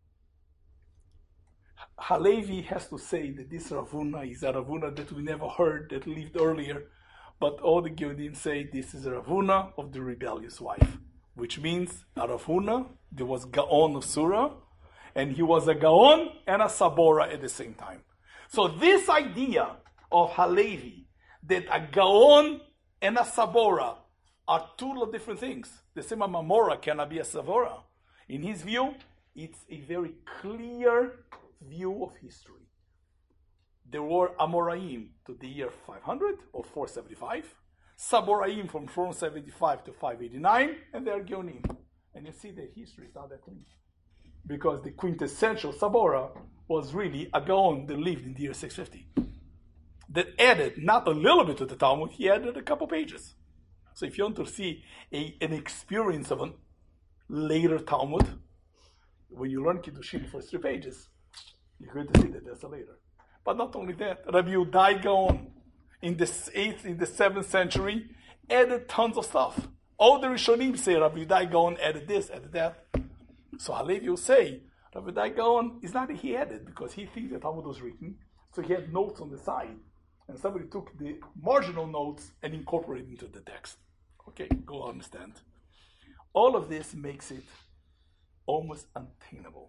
Halevi has to say that this Rav Huna is a Rav Huna that we never heard, that lived earlier, but all the Geonim say this is a Rav Huna of the rebellious wife, which means a Rav Huna, there was Gaon of Sura, and he was a Gaon and a Sabora at the same time. So this idea of Halevi, that a Gaon and a Sabora are two different things. The same Mamora cannot be a Sabora. In his view, it's a very clear view of history. There were Amoraim to the year five hundred or four seventy-five, Saboraim from four seventy-five to five eighty-nine, and they are Geonim. And you see that history is not that clean. Because the quintessential Sabora was really a Gaon that lived in the year six fifty. That added not a little bit to the Talmud, he added a couple pages. So if you want to see a, an experience of a later Talmud, when you learn Kiddushin for three pages, you're going to see that there's a later. But not only that, Rabbi Yudai Gaon in the eighth, in the seventh century, added tons of stuff. All the Rishonim say Rabbi Yudai Gaon added this, added that. So Halevi will say, Rabbi Yudai Gaon is not that he added, because he thinks the Talmud was written, so he had notes on the side, and somebody took the marginal notes and incorporated into the text. Okay, go understand. All of this makes it almost untenable.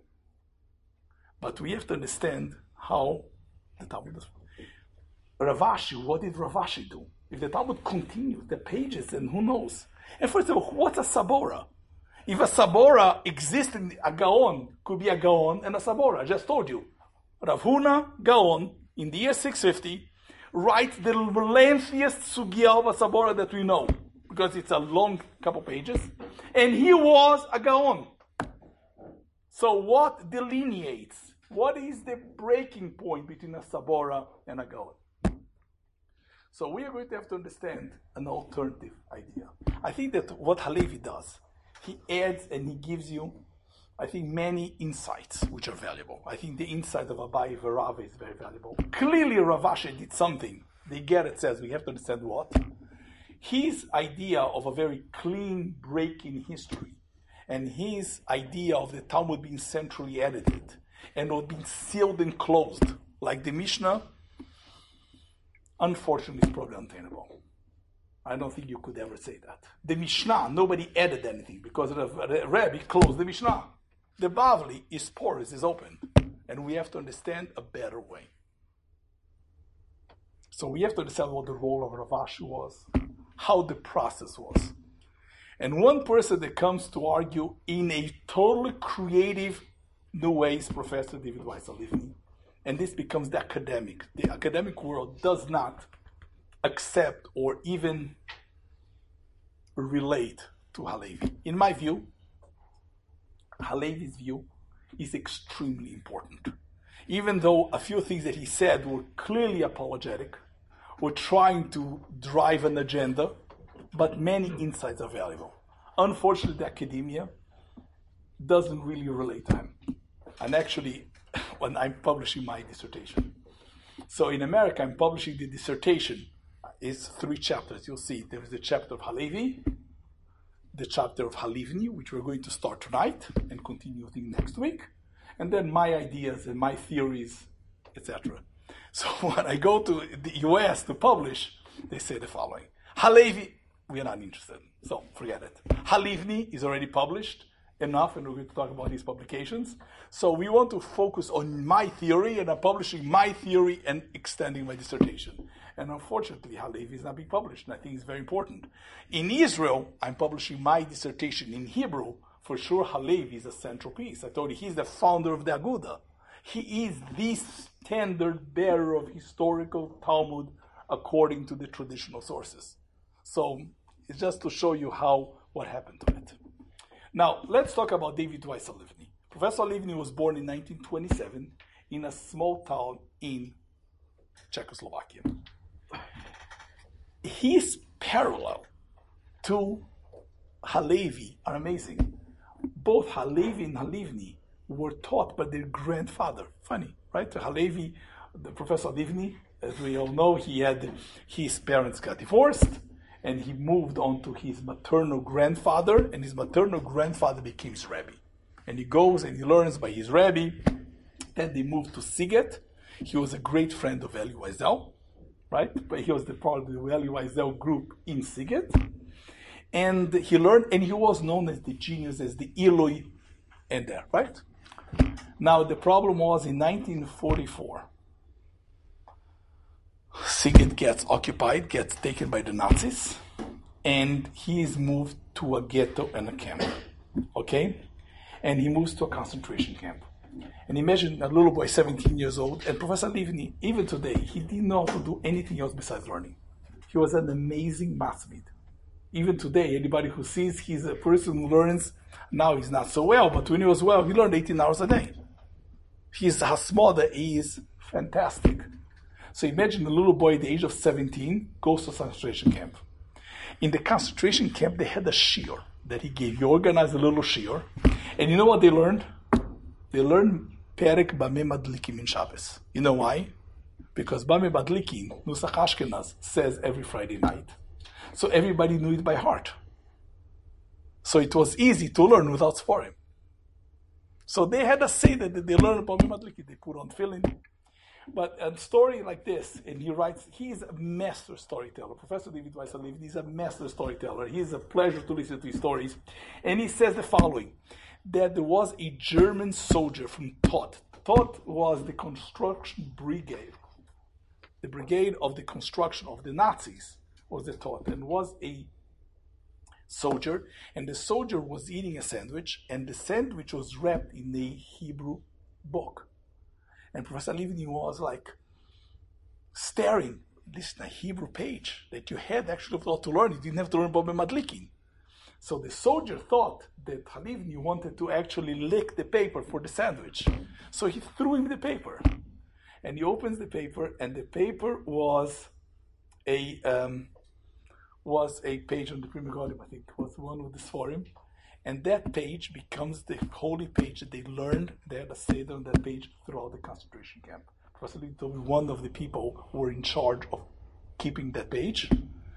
But we have to understand how the Talmud does. Ravashi, what did Ravashi do? If the Talmud continues, the pages, and who knows? And first of all, what's a Sabora? If a Sabora exists in a Gaon, could be a Gaon and a Sabora. I just told you. Rav Huna Gaon, in the year six fifty, writes the lengthiest Sugya of a Sabora that we know, because it's a long couple pages, and he was a Gaon. So what delineates, what is the breaking point between a Sabora and a Gaon? So we are going to have to understand an alternative idea. I think that what Halevi does, he adds and he gives you, I think, many insights which are valuable. I think the insight of Abai Verava is very valuable. Clearly Ravashi did something. The Igeret says we have to understand what. His idea of a very clean break in history, and his idea of the Talmud being centrally edited and not being sealed and closed, like the Mishnah, unfortunately is probably untenable. I don't think you could ever say that. The Mishnah, nobody added anything because the Rebbe closed the Mishnah. The Bavli is porous, is open, and we have to understand a better way. So we have to understand what the role of Ravashi was, how the process was. And one person that comes to argue in a totally creative new way is Professor David Weiss Halivni. And this becomes the academic. The academic world does not accept or even relate to Halevi. In my view, Halevi's view is extremely important. Even though a few things that he said were clearly apologetic, were trying to drive an agenda, but many insights are valuable. Unfortunately, the academia doesn't really relate to him. And actually, when I'm publishing my dissertation. So in America, I'm publishing the dissertation. It's three chapters. You'll see there is the chapter of Halevi, the chapter of Halivni, which we're going to start tonight and continue with next week, and then my ideas and my theories, et cetera. So when I go to the U S to publish, they say the following. Halevi, we are not interested, so forget it. Halivni is already published, enough, and we're going to talk about his publications. So we want to focus on my theory, and I'm publishing my theory and extending my dissertation. And unfortunately, Halevi is not being published, and I think it's very important. In Israel, I'm publishing my dissertation in Hebrew. For sure, Halevi is a central piece. I told you, he's the founder of the Aguda. He is the standard bearer of historical Talmud according to the traditional sources. So it's just to show you how what happened to it. Now, let's talk about David Weiss Halivni. Professor Halivni was born in nineteen twenty-seven in a small town in Czechoslovakia. His parallel to Halevi are amazing. Both Halevi and Halivni were taught by their grandfather. Funny, right? Halevi, the Professor Halivni, as we all know, he had his parents got divorced, and he moved on to his maternal grandfather, and his maternal grandfather became his rabbi. And he goes and he learns by his rabbi. Then they moved to Siget. He was a great friend of Elie Wiesel, right? But he was the part of the Elie Wiesel group in Siget. And he learned, and he was known as the genius, as the Eloi Eder, right? Now, the problem was in nineteen forty-four, Siget gets occupied, gets taken by the Nazis, and he is moved to a ghetto and a camp, okay? And he moves to a concentration camp. And imagine a little boy, seventeen years old, and Professor Halivni, even today, he didn't know how to do anything else besides learning. He was an amazing mathemate. Even today, anybody who sees he's a person who learns, now he's not so well, but when he was well, he learned eighteen hours a day. His Hasmoda is fantastic. So imagine a little boy at the age of seventeen goes to a concentration camp. In the concentration camp, they had a shiur that he gave. He organized a little shiur. And you know what they learned? They learned Perek Bameh Madlikim in Shabbos. You know why? Because Bameh Madlikim, Nusach Ashkenaz, says every Friday night. So everybody knew it by heart. So it was easy to learn without sporim. So they had a seder that they learned about Bameh Madlikim. They put on tefillin. But a story like this, and he writes, he's a master storyteller. Professor David Weiss Halivni, he's a master storyteller. He's a pleasure to listen to his stories. And he says the following, that there was a German soldier from Todt. Todt was the construction brigade. The brigade of the construction of the Nazis was the Todt, and was a soldier. And the soldier was eating a sandwich, and the sandwich was wrapped in a Hebrew book. And Professor Halivni was like staring, this is a Hebrew page that you had actually thought to learn. You didn't have to learn Bameh Madlikin. So the soldier thought that Halivni wanted to actually lick the paper for the sandwich. So he threw him the paper. And he opens the paper, and the paper was a um, was a page on the Pri Megadim, I think, was one with the Sforim. And that page becomes the holy page that they learned. They had a seder on that page throughout the concentration camp. Professor Halivni told me one of the people who were in charge of keeping that page.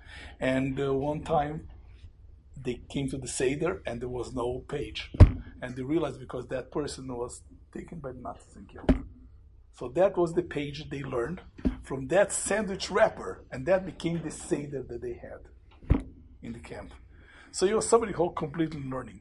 And uh, one time they came to the seder and there was no page. And they realized because that person was taken by the Nazis and killed. So that was the page they learned from that sandwich wrapper, and that became the seder that they had in the camp. So he was somebody who completely learning.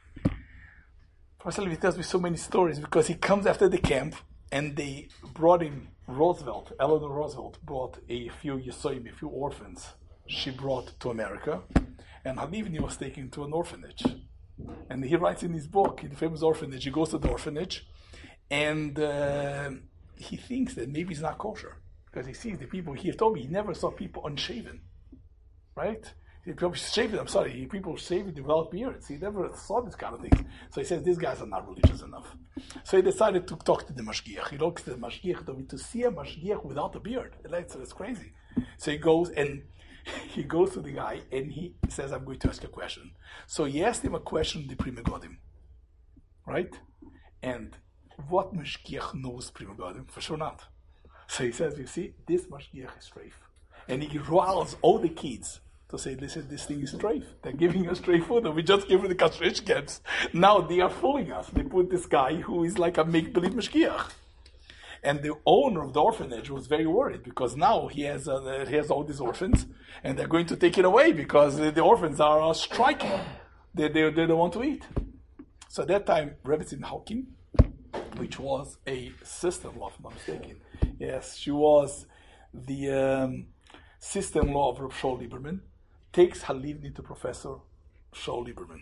Professor Halivni tells me so many stories because he comes after the camp and they brought him, Roosevelt, Eleanor Roosevelt brought a few Yesoim, a few orphans she brought to America, and Halivni was taken to an orphanage. And he writes in his book, in the famous orphanage, he goes to the orphanage and uh, he thinks that maybe it's not kosher because he sees the people, he told me he never saw people unshaven, right? People shaving, I'm sorry, people shaving without beards. He never saw this kind of thing. So he says, these guys are not religious enough. So he decided to talk to the Mashgiach. He looks at the Mashgiach, to see a Mashgiach without a beard. That's, that's crazy. So he goes and he goes to the guy and he says, I'm going to ask you a question. So he asked him a question in the Pri Megadim, right? And what Mashgiach knows Pri Megadim? For sure not. So he says, you see, this Mashgiach is treif. And he riles all the kids to say, listen, this thing is treif. They're giving us treif food, and we just gave them the concentration camps. Now they are fooling us. They put this guy who is like a make-believe mashgiach. And the owner of the orphanage was very worried because now he has uh, he has all these orphans, and they're going to take it away because the orphans are uh, striking. They, they, they don't want to eat. So at that time, Rebbetzin Halkin, which was a sister-in-law, if I'm not mistaken. Yes, she was the um, sister-in-law of Reb Shaul Lieberman, takes Halivni to Professor Shaul Lieberman.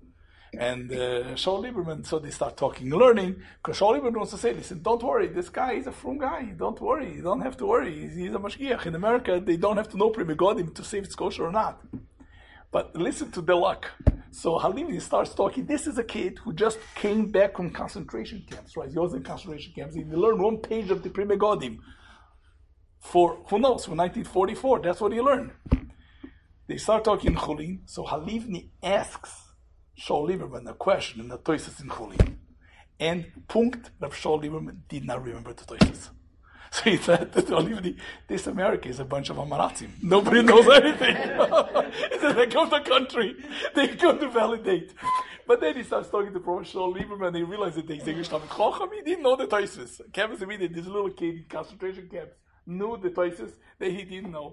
And uh, Shaul Lieberman, so they start talking, learning, because Shaul Lieberman wants to say, listen, don't worry, this guy is a frum guy, don't worry, you don't have to worry, he's, he's a mashgiach. In America, they don't have to know Pri Megadim to see if it's kosher or not. But listen to the luck. So Halivni starts talking, this is a kid who just came back from concentration camps, right? He was in concentration camps. He learned one page of the Pri Megadim for, who knows, from nineteen forty-four. That's what he learned. They start talking in Chulin. So Halivni asks Shaul Lieberman a question in the Toises in Chulin. And Punkt, Rav Shaul Lieberman did not remember the Toises. So he said to Halivni, this America is a bunch of Amaratzim. Nobody knows anything. He said, they come to the country. They come to validate. But then he starts talking to Professor Shaul Lieberman, and he realized that he's English Talmud Chacham. He didn't know the Toises. Kevin immediately, this little kid in concentration camps knew the Toises that he didn't know.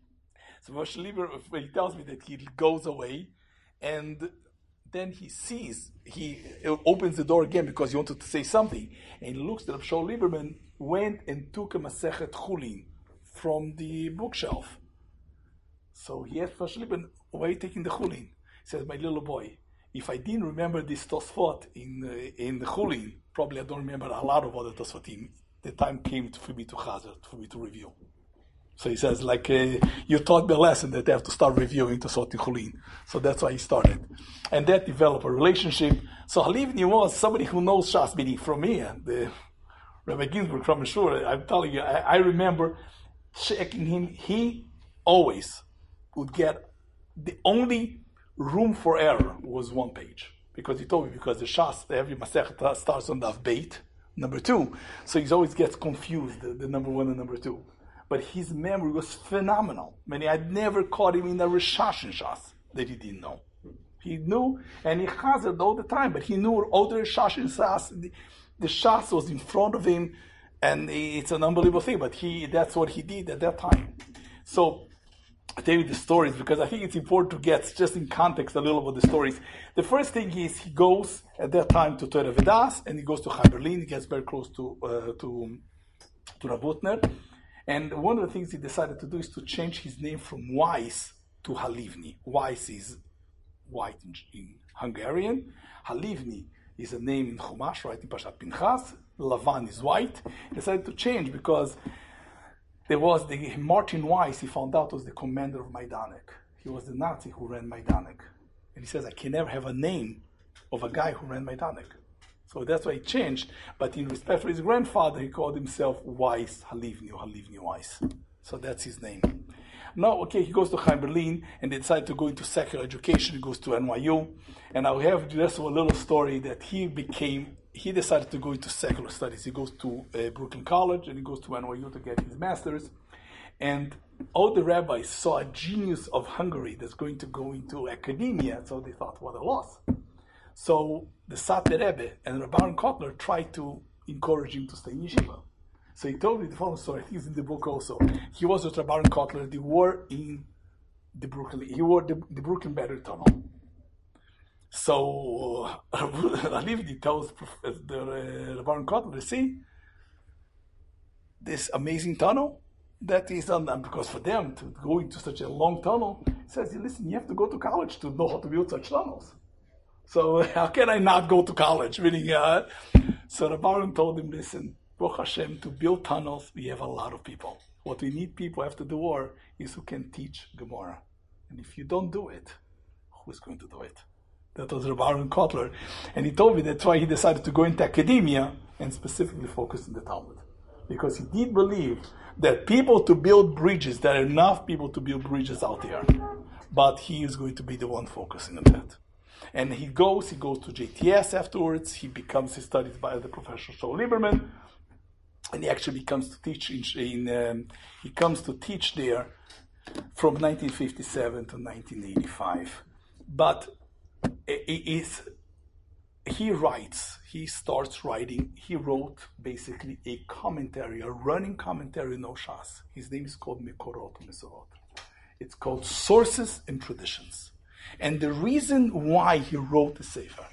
So Professor Lieberman, he tells me that he goes away, and then he sees, he opens the door again because he wanted to say something, and he looks at Shaul Lieberman, went and took a Masechet Chulin from the bookshelf. So he asked Professor Lieberman, why are you taking the Chulin? He says, my little boy, if I didn't remember this Tosfot in uh, in the Chulin, probably I don't remember a lot of other Tosfotim. The time came for me to Chazer, for me to review. So he says, like, uh, you taught me a lesson that they have to start reviewing Tosfot in Chulin. So that's why he started. And that developed a relationship. So Halivni was somebody who knows Shas, meaning from me, the Rabbi Ginsburg from Shur. I'm telling you, I, I remember checking him. He always would get, the only room for error was one page. Because he told me, because the Shas, every Masechet starts on Daf Beit, number two. So he always gets confused, the, the number one and number two. But his memory was phenomenal. I mean, I'd never caught him in a Rishash in Shas that he didn't know. He knew, and he chazered all the time, but he knew all the Rishash in Shas. The, the Shas was in front of him, and it's an unbelievable thing, but he that's what he did at that time. So, I'll tell you the stories, because I think it's important to get just in context a little about the stories. The first thing is, he goes at that time to Torah Vedas, and he goes to Chaim Berlin. He gets very close to, uh, to, to Rav Hutner. And one of the things he decided to do is to change his name from Weiss to Halivni. Weiss is white in, in Hungarian. Halivni is a name in Chumash, right, in Pashat Pinchas. Lavan is white. He decided to change because there was the Martin Weiss, he found out, was the commander of Majdanek. He was the Nazi who ran Majdanek. And he says, I can never have a name of a guy who ran Majdanek. So that's why he changed. But in respect for his grandfather, he called himself Weiss Halivni, or Halivni Weiss. So that's his name. Now, okay, he goes to Chaim Berlin, and they decide to go into secular education. He goes to N Y U. And I have just a little story that he became, he decided to go into secular studies. He goes to uh, Brooklyn College, and he goes to N Y U to get his master's. And all the rabbis saw a genius of Hungary that's going to go into academia, so they thought, what a loss. So the Satmar Rebbe and Rabbi Aaron Kotler tried to encourage him to stay in yeshiva. So he told me the following story. I think it's in the book also. He was with Rabbi Aaron Kotler. They were in the Brooklyn. He were the, the Brooklyn Battery Tunnel. So Halivni tells the uh, Rabbi Aaron Kotler, see this amazing tunnel that is done, because for them to go into such a long tunnel, he says, listen, you have to go to college to know how to build such tunnels. So how can I not go to college? Meaning, uh, so the Baron told him, listen, Baruch Hashem, to build tunnels, we have a lot of people. What we need people after the war is who can teach Gemara. And if you don't do it, who's going to do it? That was Rabbi Aaron Kotler. And he told me that's why he decided to go into academia and specifically focus on the Talmud. Because he did believe that people to build bridges, there are enough people to build bridges out there. But he is going to be the one focusing on that. And he goes, he goes to J T S afterwards. He becomes, he studies by the Professor Shaul Lieberman, and he actually comes to teach in, in um, he comes to teach there from nineteen fifty-seven to nineteen eighty-five. But it is, he writes, he starts writing, he wrote basically a commentary, a running commentary on Shas. His name is called Mekorot Mesorot. It's called Sources and Traditions. And the reason why he wrote the Sefer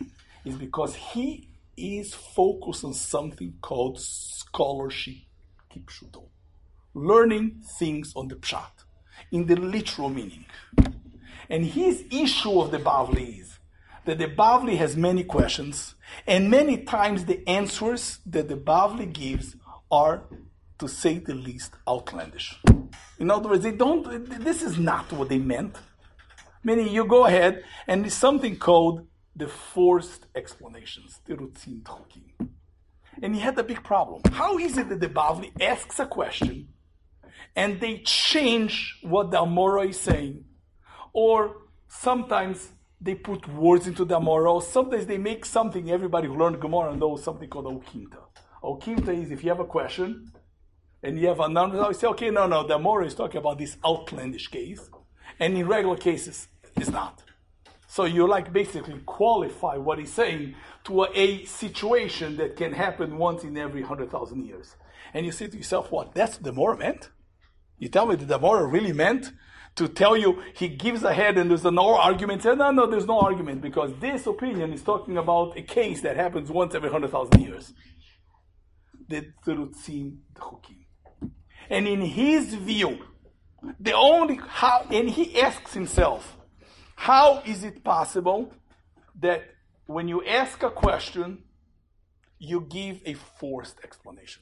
is because he is focused on something called scholarship kipshuto, learning things on the pshat, in the literal meaning. And his issue of the Bavli is that the Bavli has many questions, and many times the answers that the Bavli gives are, to say the least, outlandish. In other words, they don't, this is not what they meant. Meaning you go ahead and there's something called the forced explanations, terutzim d'chukim. And he had a big problem. How is it that the Bavli asks a question and they change what the Amora is saying? Or sometimes they put words into the Amora, or sometimes they make something, everybody who learned Gemara knows something called Okimta. Okimta is if you have a question and you have a number, you say, okay, no, no, the Amora is talking about this outlandish case, and in regular cases, it's not. So you like basically qualify what he's saying to a, a situation that can happen once in every hundred thousand years. And you say to yourself, what, that's the Amora meant? You tell me that the Amora really meant to tell you he gives ahead and there's no argument? Say, no, no, there's no argument because this opinion is talking about a case that happens once every hundred thousand years. The terutzim d'chukim. And in his view, the only how, and he asks himself, how is it possible that when you ask a question, you give a forced explanation?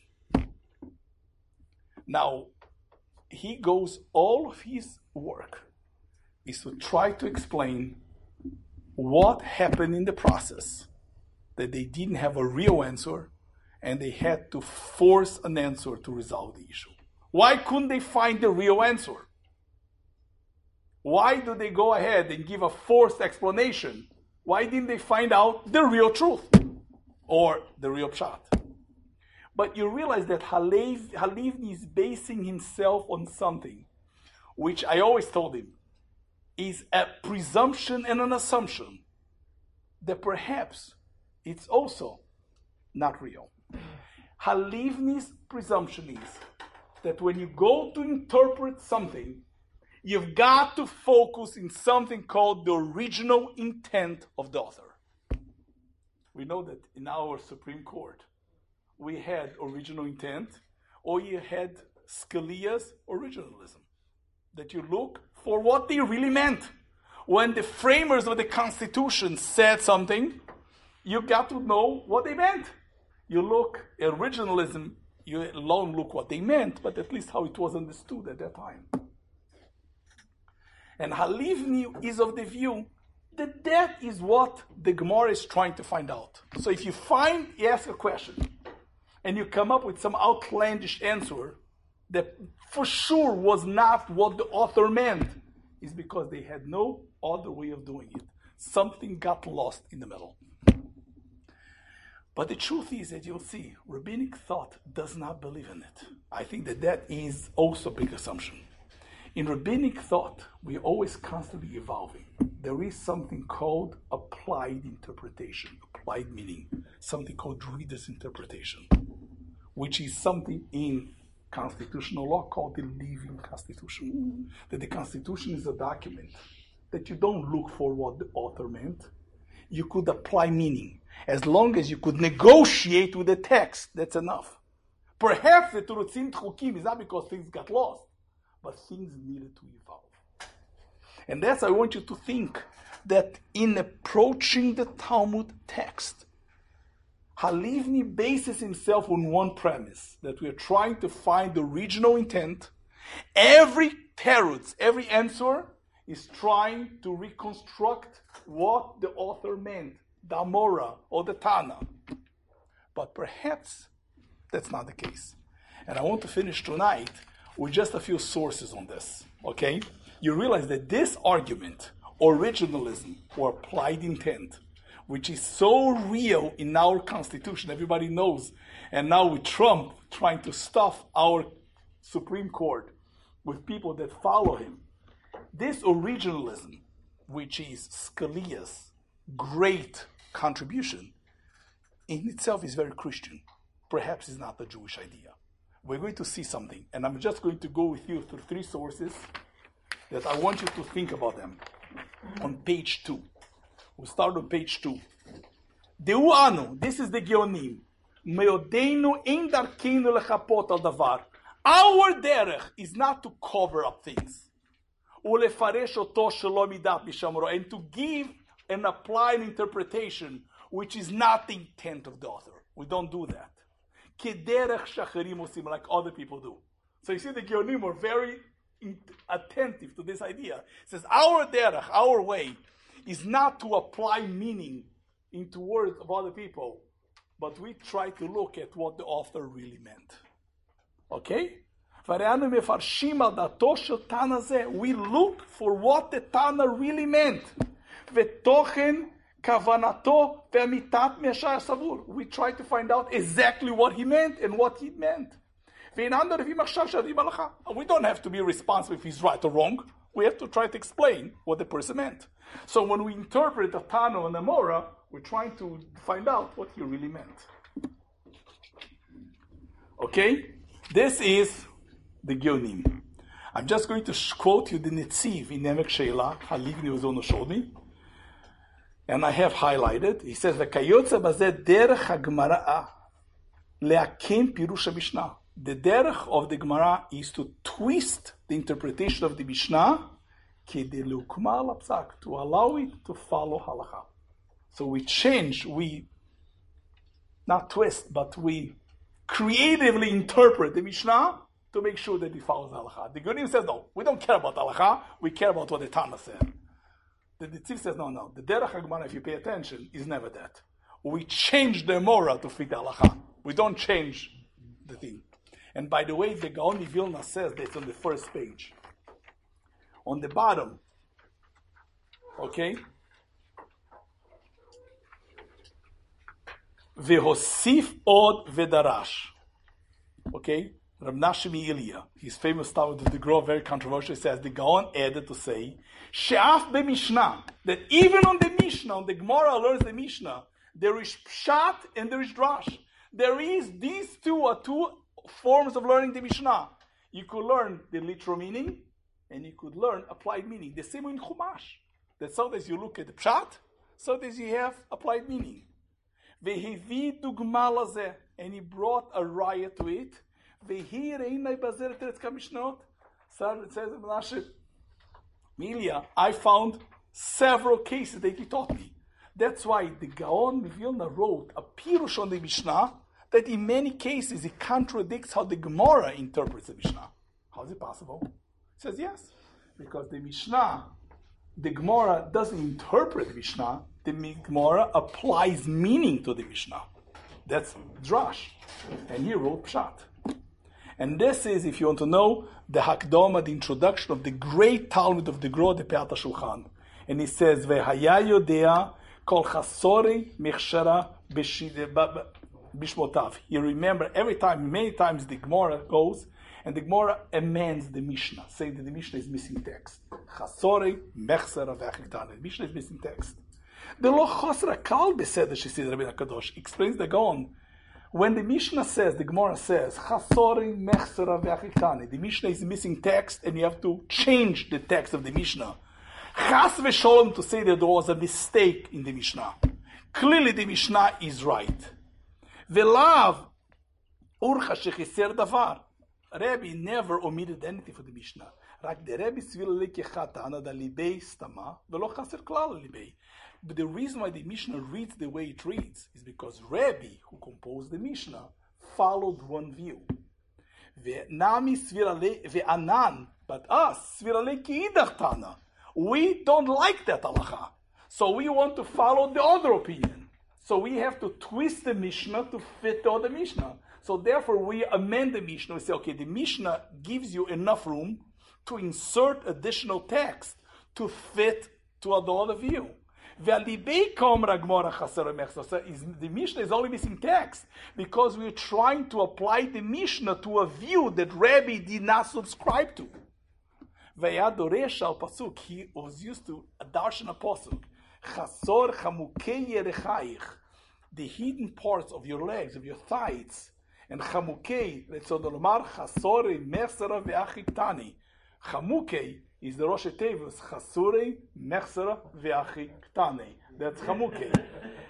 Now, he goes, all of his work is to try to explain what happened in the process, that they didn't have a real answer, and they had to force an answer to resolve the issue. Why couldn't they find the real answer? Why do they go ahead and give a forced explanation? Why didn't they find out the real truth or the real pshat? But you realize that Halev, Halivni is basing himself on something, which I always told him, is a presumption and an assumption that perhaps it's also not real. Halivni's presumption is that when you go to interpret something, you've got to focus in something called the original intent of the author. We know that in our Supreme Court, we had original intent, or you had Scalia's originalism. That you look for what they really meant. When the framers of the Constitution said something, you got to know what they meant. You look at originalism, you alone look what they meant, but at least how it was understood at that time. And Halivni is of the view that that is what the Gemara is trying to find out. So if you find, you ask a question, and you come up with some outlandish answer that for sure was not what the author meant, is because they had no other way of doing it. Something got lost in the middle. But the truth is that you'll see, rabbinic thought does not believe in it. I think that that is also a big assumption. In rabbinic thought, we're always constantly evolving. There is something called applied interpretation, applied meaning, something called reader's interpretation, which is something in constitutional law called the living constitution. That the Constitution is a document that you don't look for what the author meant. You could apply meaning. As long as you could negotiate with the text, that's enough. Perhaps the terutzim d'chukim is not because things got lost, but things needed to evolve. And that's, I want you to think that in approaching the Talmud text, Halivni bases himself on one premise, that we are trying to find the original intent. Every terutz, every answer, is trying to reconstruct what the author meant, the Amora or the Tana. But perhaps that's not the case. And I want to finish tonight with just a few sources on this, okay? You realize that this argument, originalism or applied intent, which is so real in our Constitution, everybody knows, and now with Trump trying to stuff our Supreme Court with people that follow him, this originalism, which is Scalia's great contribution, in itself is very Christian. Perhaps it's not a Jewish idea. We're going to see something, and I'm just going to go with you through three sources that I want you to think about them. On page two. We'll start on page two. Deu anu, this is the Geonim. Meodeinu ein darkeinu lechapot al davar. Our derech is not to cover up things. Ulefaresh oto shelo midat mishamro, and to give and apply an interpretation which is not the intent of the author. We don't do that. Kederech shacharim osim, like other people do. So you see the Geonim are very attentive to this idea. It says our derech, our way, is not to apply meaning into words of other people, but we try to look at what the author really meant. Okay? We look for what the Tana really meant. We try to find out exactly what he meant and what he meant. We don't have to be responsible if he's right or wrong. We have to try to explain what the person meant. So when we interpret the Tana and the Mora, we're trying to find out what he really meant. Okay? This is the Geonim. I'm just going to quote you the Netziv in Emek Sheila, Haligni Uzono Shodi, and I have highlighted. He says, "V'kayotze bazeh derech hagmara leakim pirush Mishnah." The derech of the Gemara is to twist the interpretation of the Mishnah to allow it to follow halacha. So we change, we not twist, but we creatively interpret the Mishnah to make sure that it follows halacha. The Geonim says, no, we don't care about halacha, we care about what the Tana said. The Netziv says, no, no, the derech hagmara, if you pay attention, is never that. We change the Mora to fit the halacha. We don't change the thing. And by the way, the Gaon Vilna says that's on the first page. On the bottom, okay? Vehosif od vedarash. Okay? Rab Nashmi Ilya, his famous Talmud of the Grove, very controversial, says the Gaon added to say, She'af be Mishnah, that even on the Mishnah, on the Gemara learns the Mishnah, there is Pshat and there is Drash. There is, these two are two forms of learning the Mishnah. You could learn the literal meaning, and you could learn applied meaning. The same in Chumash. That sometimes you look at the Pshat, sometimes you have applied meaning. Vehivi dugma lazeh, and he brought a raya to it. Vehi reinai bazer teretz kamishnot. It says in Menashe, Milia, I found several cases that he taught me. That's why the Gaon Vilna wrote a pirush on the Mishnah that in many cases it contradicts how the Gemara interprets the Mishnah. How is it possible? He says yes, because the Mishnah, the Gemara doesn't interpret the Mishnah, the Gemara applies meaning to the Mishnah. That's Drash. And he wrote Pshat. And this is, if you want to know, the Hakdama, the introduction of the great Talmud of the Gro, the Peat HaShulchan. And he says, V'haya yodea kol chasori mechshara bishmotav. You remember every time, many times the Gemara goes, and the Gemara amends the Mishnah, saying that the Mishnah is missing text. Chasori mechshara v'achiktane. The Mishnah is missing text. The lo chosra kal beseder shesid Rabbeinu HaKadosh explains the Gaon. When the Mishnah says, the Gemara says, Chasori mechsera ve'achiktani, the Mishnah is missing text, and you have to change the text of the Mishnah. Chas v'sholom, to say that there was a mistake in the Mishnah. Clearly the Mishnah is right. Ve'lav urcha shechiser davar. Rabbi never omitted anything for the Mishnah. Rak the Rabbi svila lekechatana da libei stama ve'lo chaser klal libei. But the reason why the Mishnah reads the way it reads is because Rabbi, who composed the Mishnah, followed one view. Ve'nami svirale ve'anan, but us svirale ki'idach tana. We don't like that halacha, so we want to follow the other opinion. So we have to twist the Mishnah to fit the other Mishnah. So therefore, we amend the Mishnah. We say, okay, the Mishnah gives you enough room to insert additional text to fit to the other view. The Mishnah is only missing text because we're trying to apply the Mishnah to a view that Rabbi did not subscribe to. He was used to a darshan pasuk. Chasor chamukei yerechaich, the hidden parts of your legs, of your thighs, and chamukei, let's say lomar chasore mechsera ve'achiktani. Chamukei is the Rosh Tevus, Chasurei, Mechsera, Ve'achi, Ktane. That's Chamukei.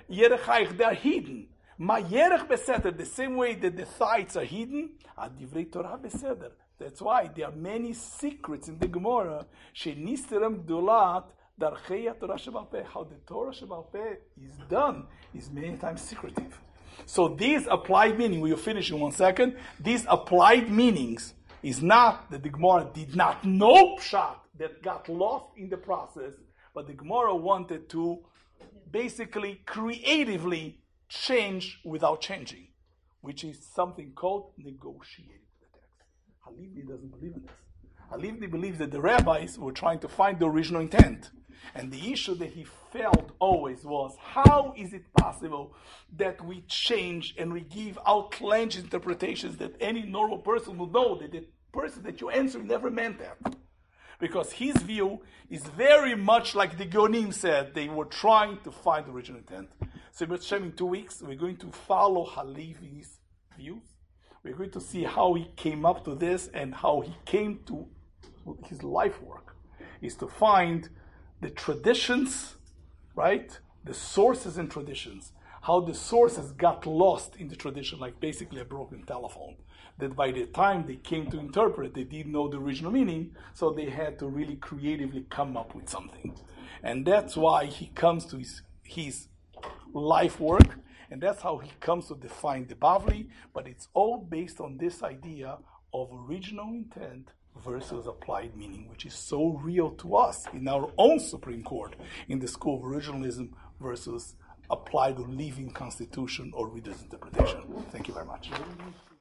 Yerechaich, they are hidden. Ma Yerech Beseder, the same way that the sites are hidden, Ad Divrei Torah Beseder. That's why there are many secrets in the Gemara. Shenisterem Gdolat Darchei Torah Shebal Peh. How the Torah Shebal Peh is done is many times secretive. So these applied meaning, we'll finish in one second. These applied meanings is not that the Gemara did not know Pshat that got lost in the process, but the Gemara wanted to basically creatively change without changing, which is something called negotiating the text. Halivni doesn't believe in this. Halivni believes that the rabbis were trying to find the original intent. And the issue that he felt always was, how is it possible that we change and we give outlandish interpretations that any normal person will know that the person that you answer never meant that? Because his view is very much like the Geonim said, they were trying to find the original intent. So in two weeks, we're going to follow Halevi's views. We're going to see how he came up to this and how he came to his life work, is to find the traditions, right? The sources and traditions. How the sources got lost in the tradition, like basically a broken telephone. That by the time they came to interpret, they didn't know the original meaning, so they had to really creatively come up with something. And that's why he comes to his, his life work, and that's how he comes to define the Bavli, but it's all based on this idea of original intent versus applied meaning, which is so real to us in our own Supreme Court, in the school of originalism versus applied or living constitution or reader's interpretation. Thank you very much.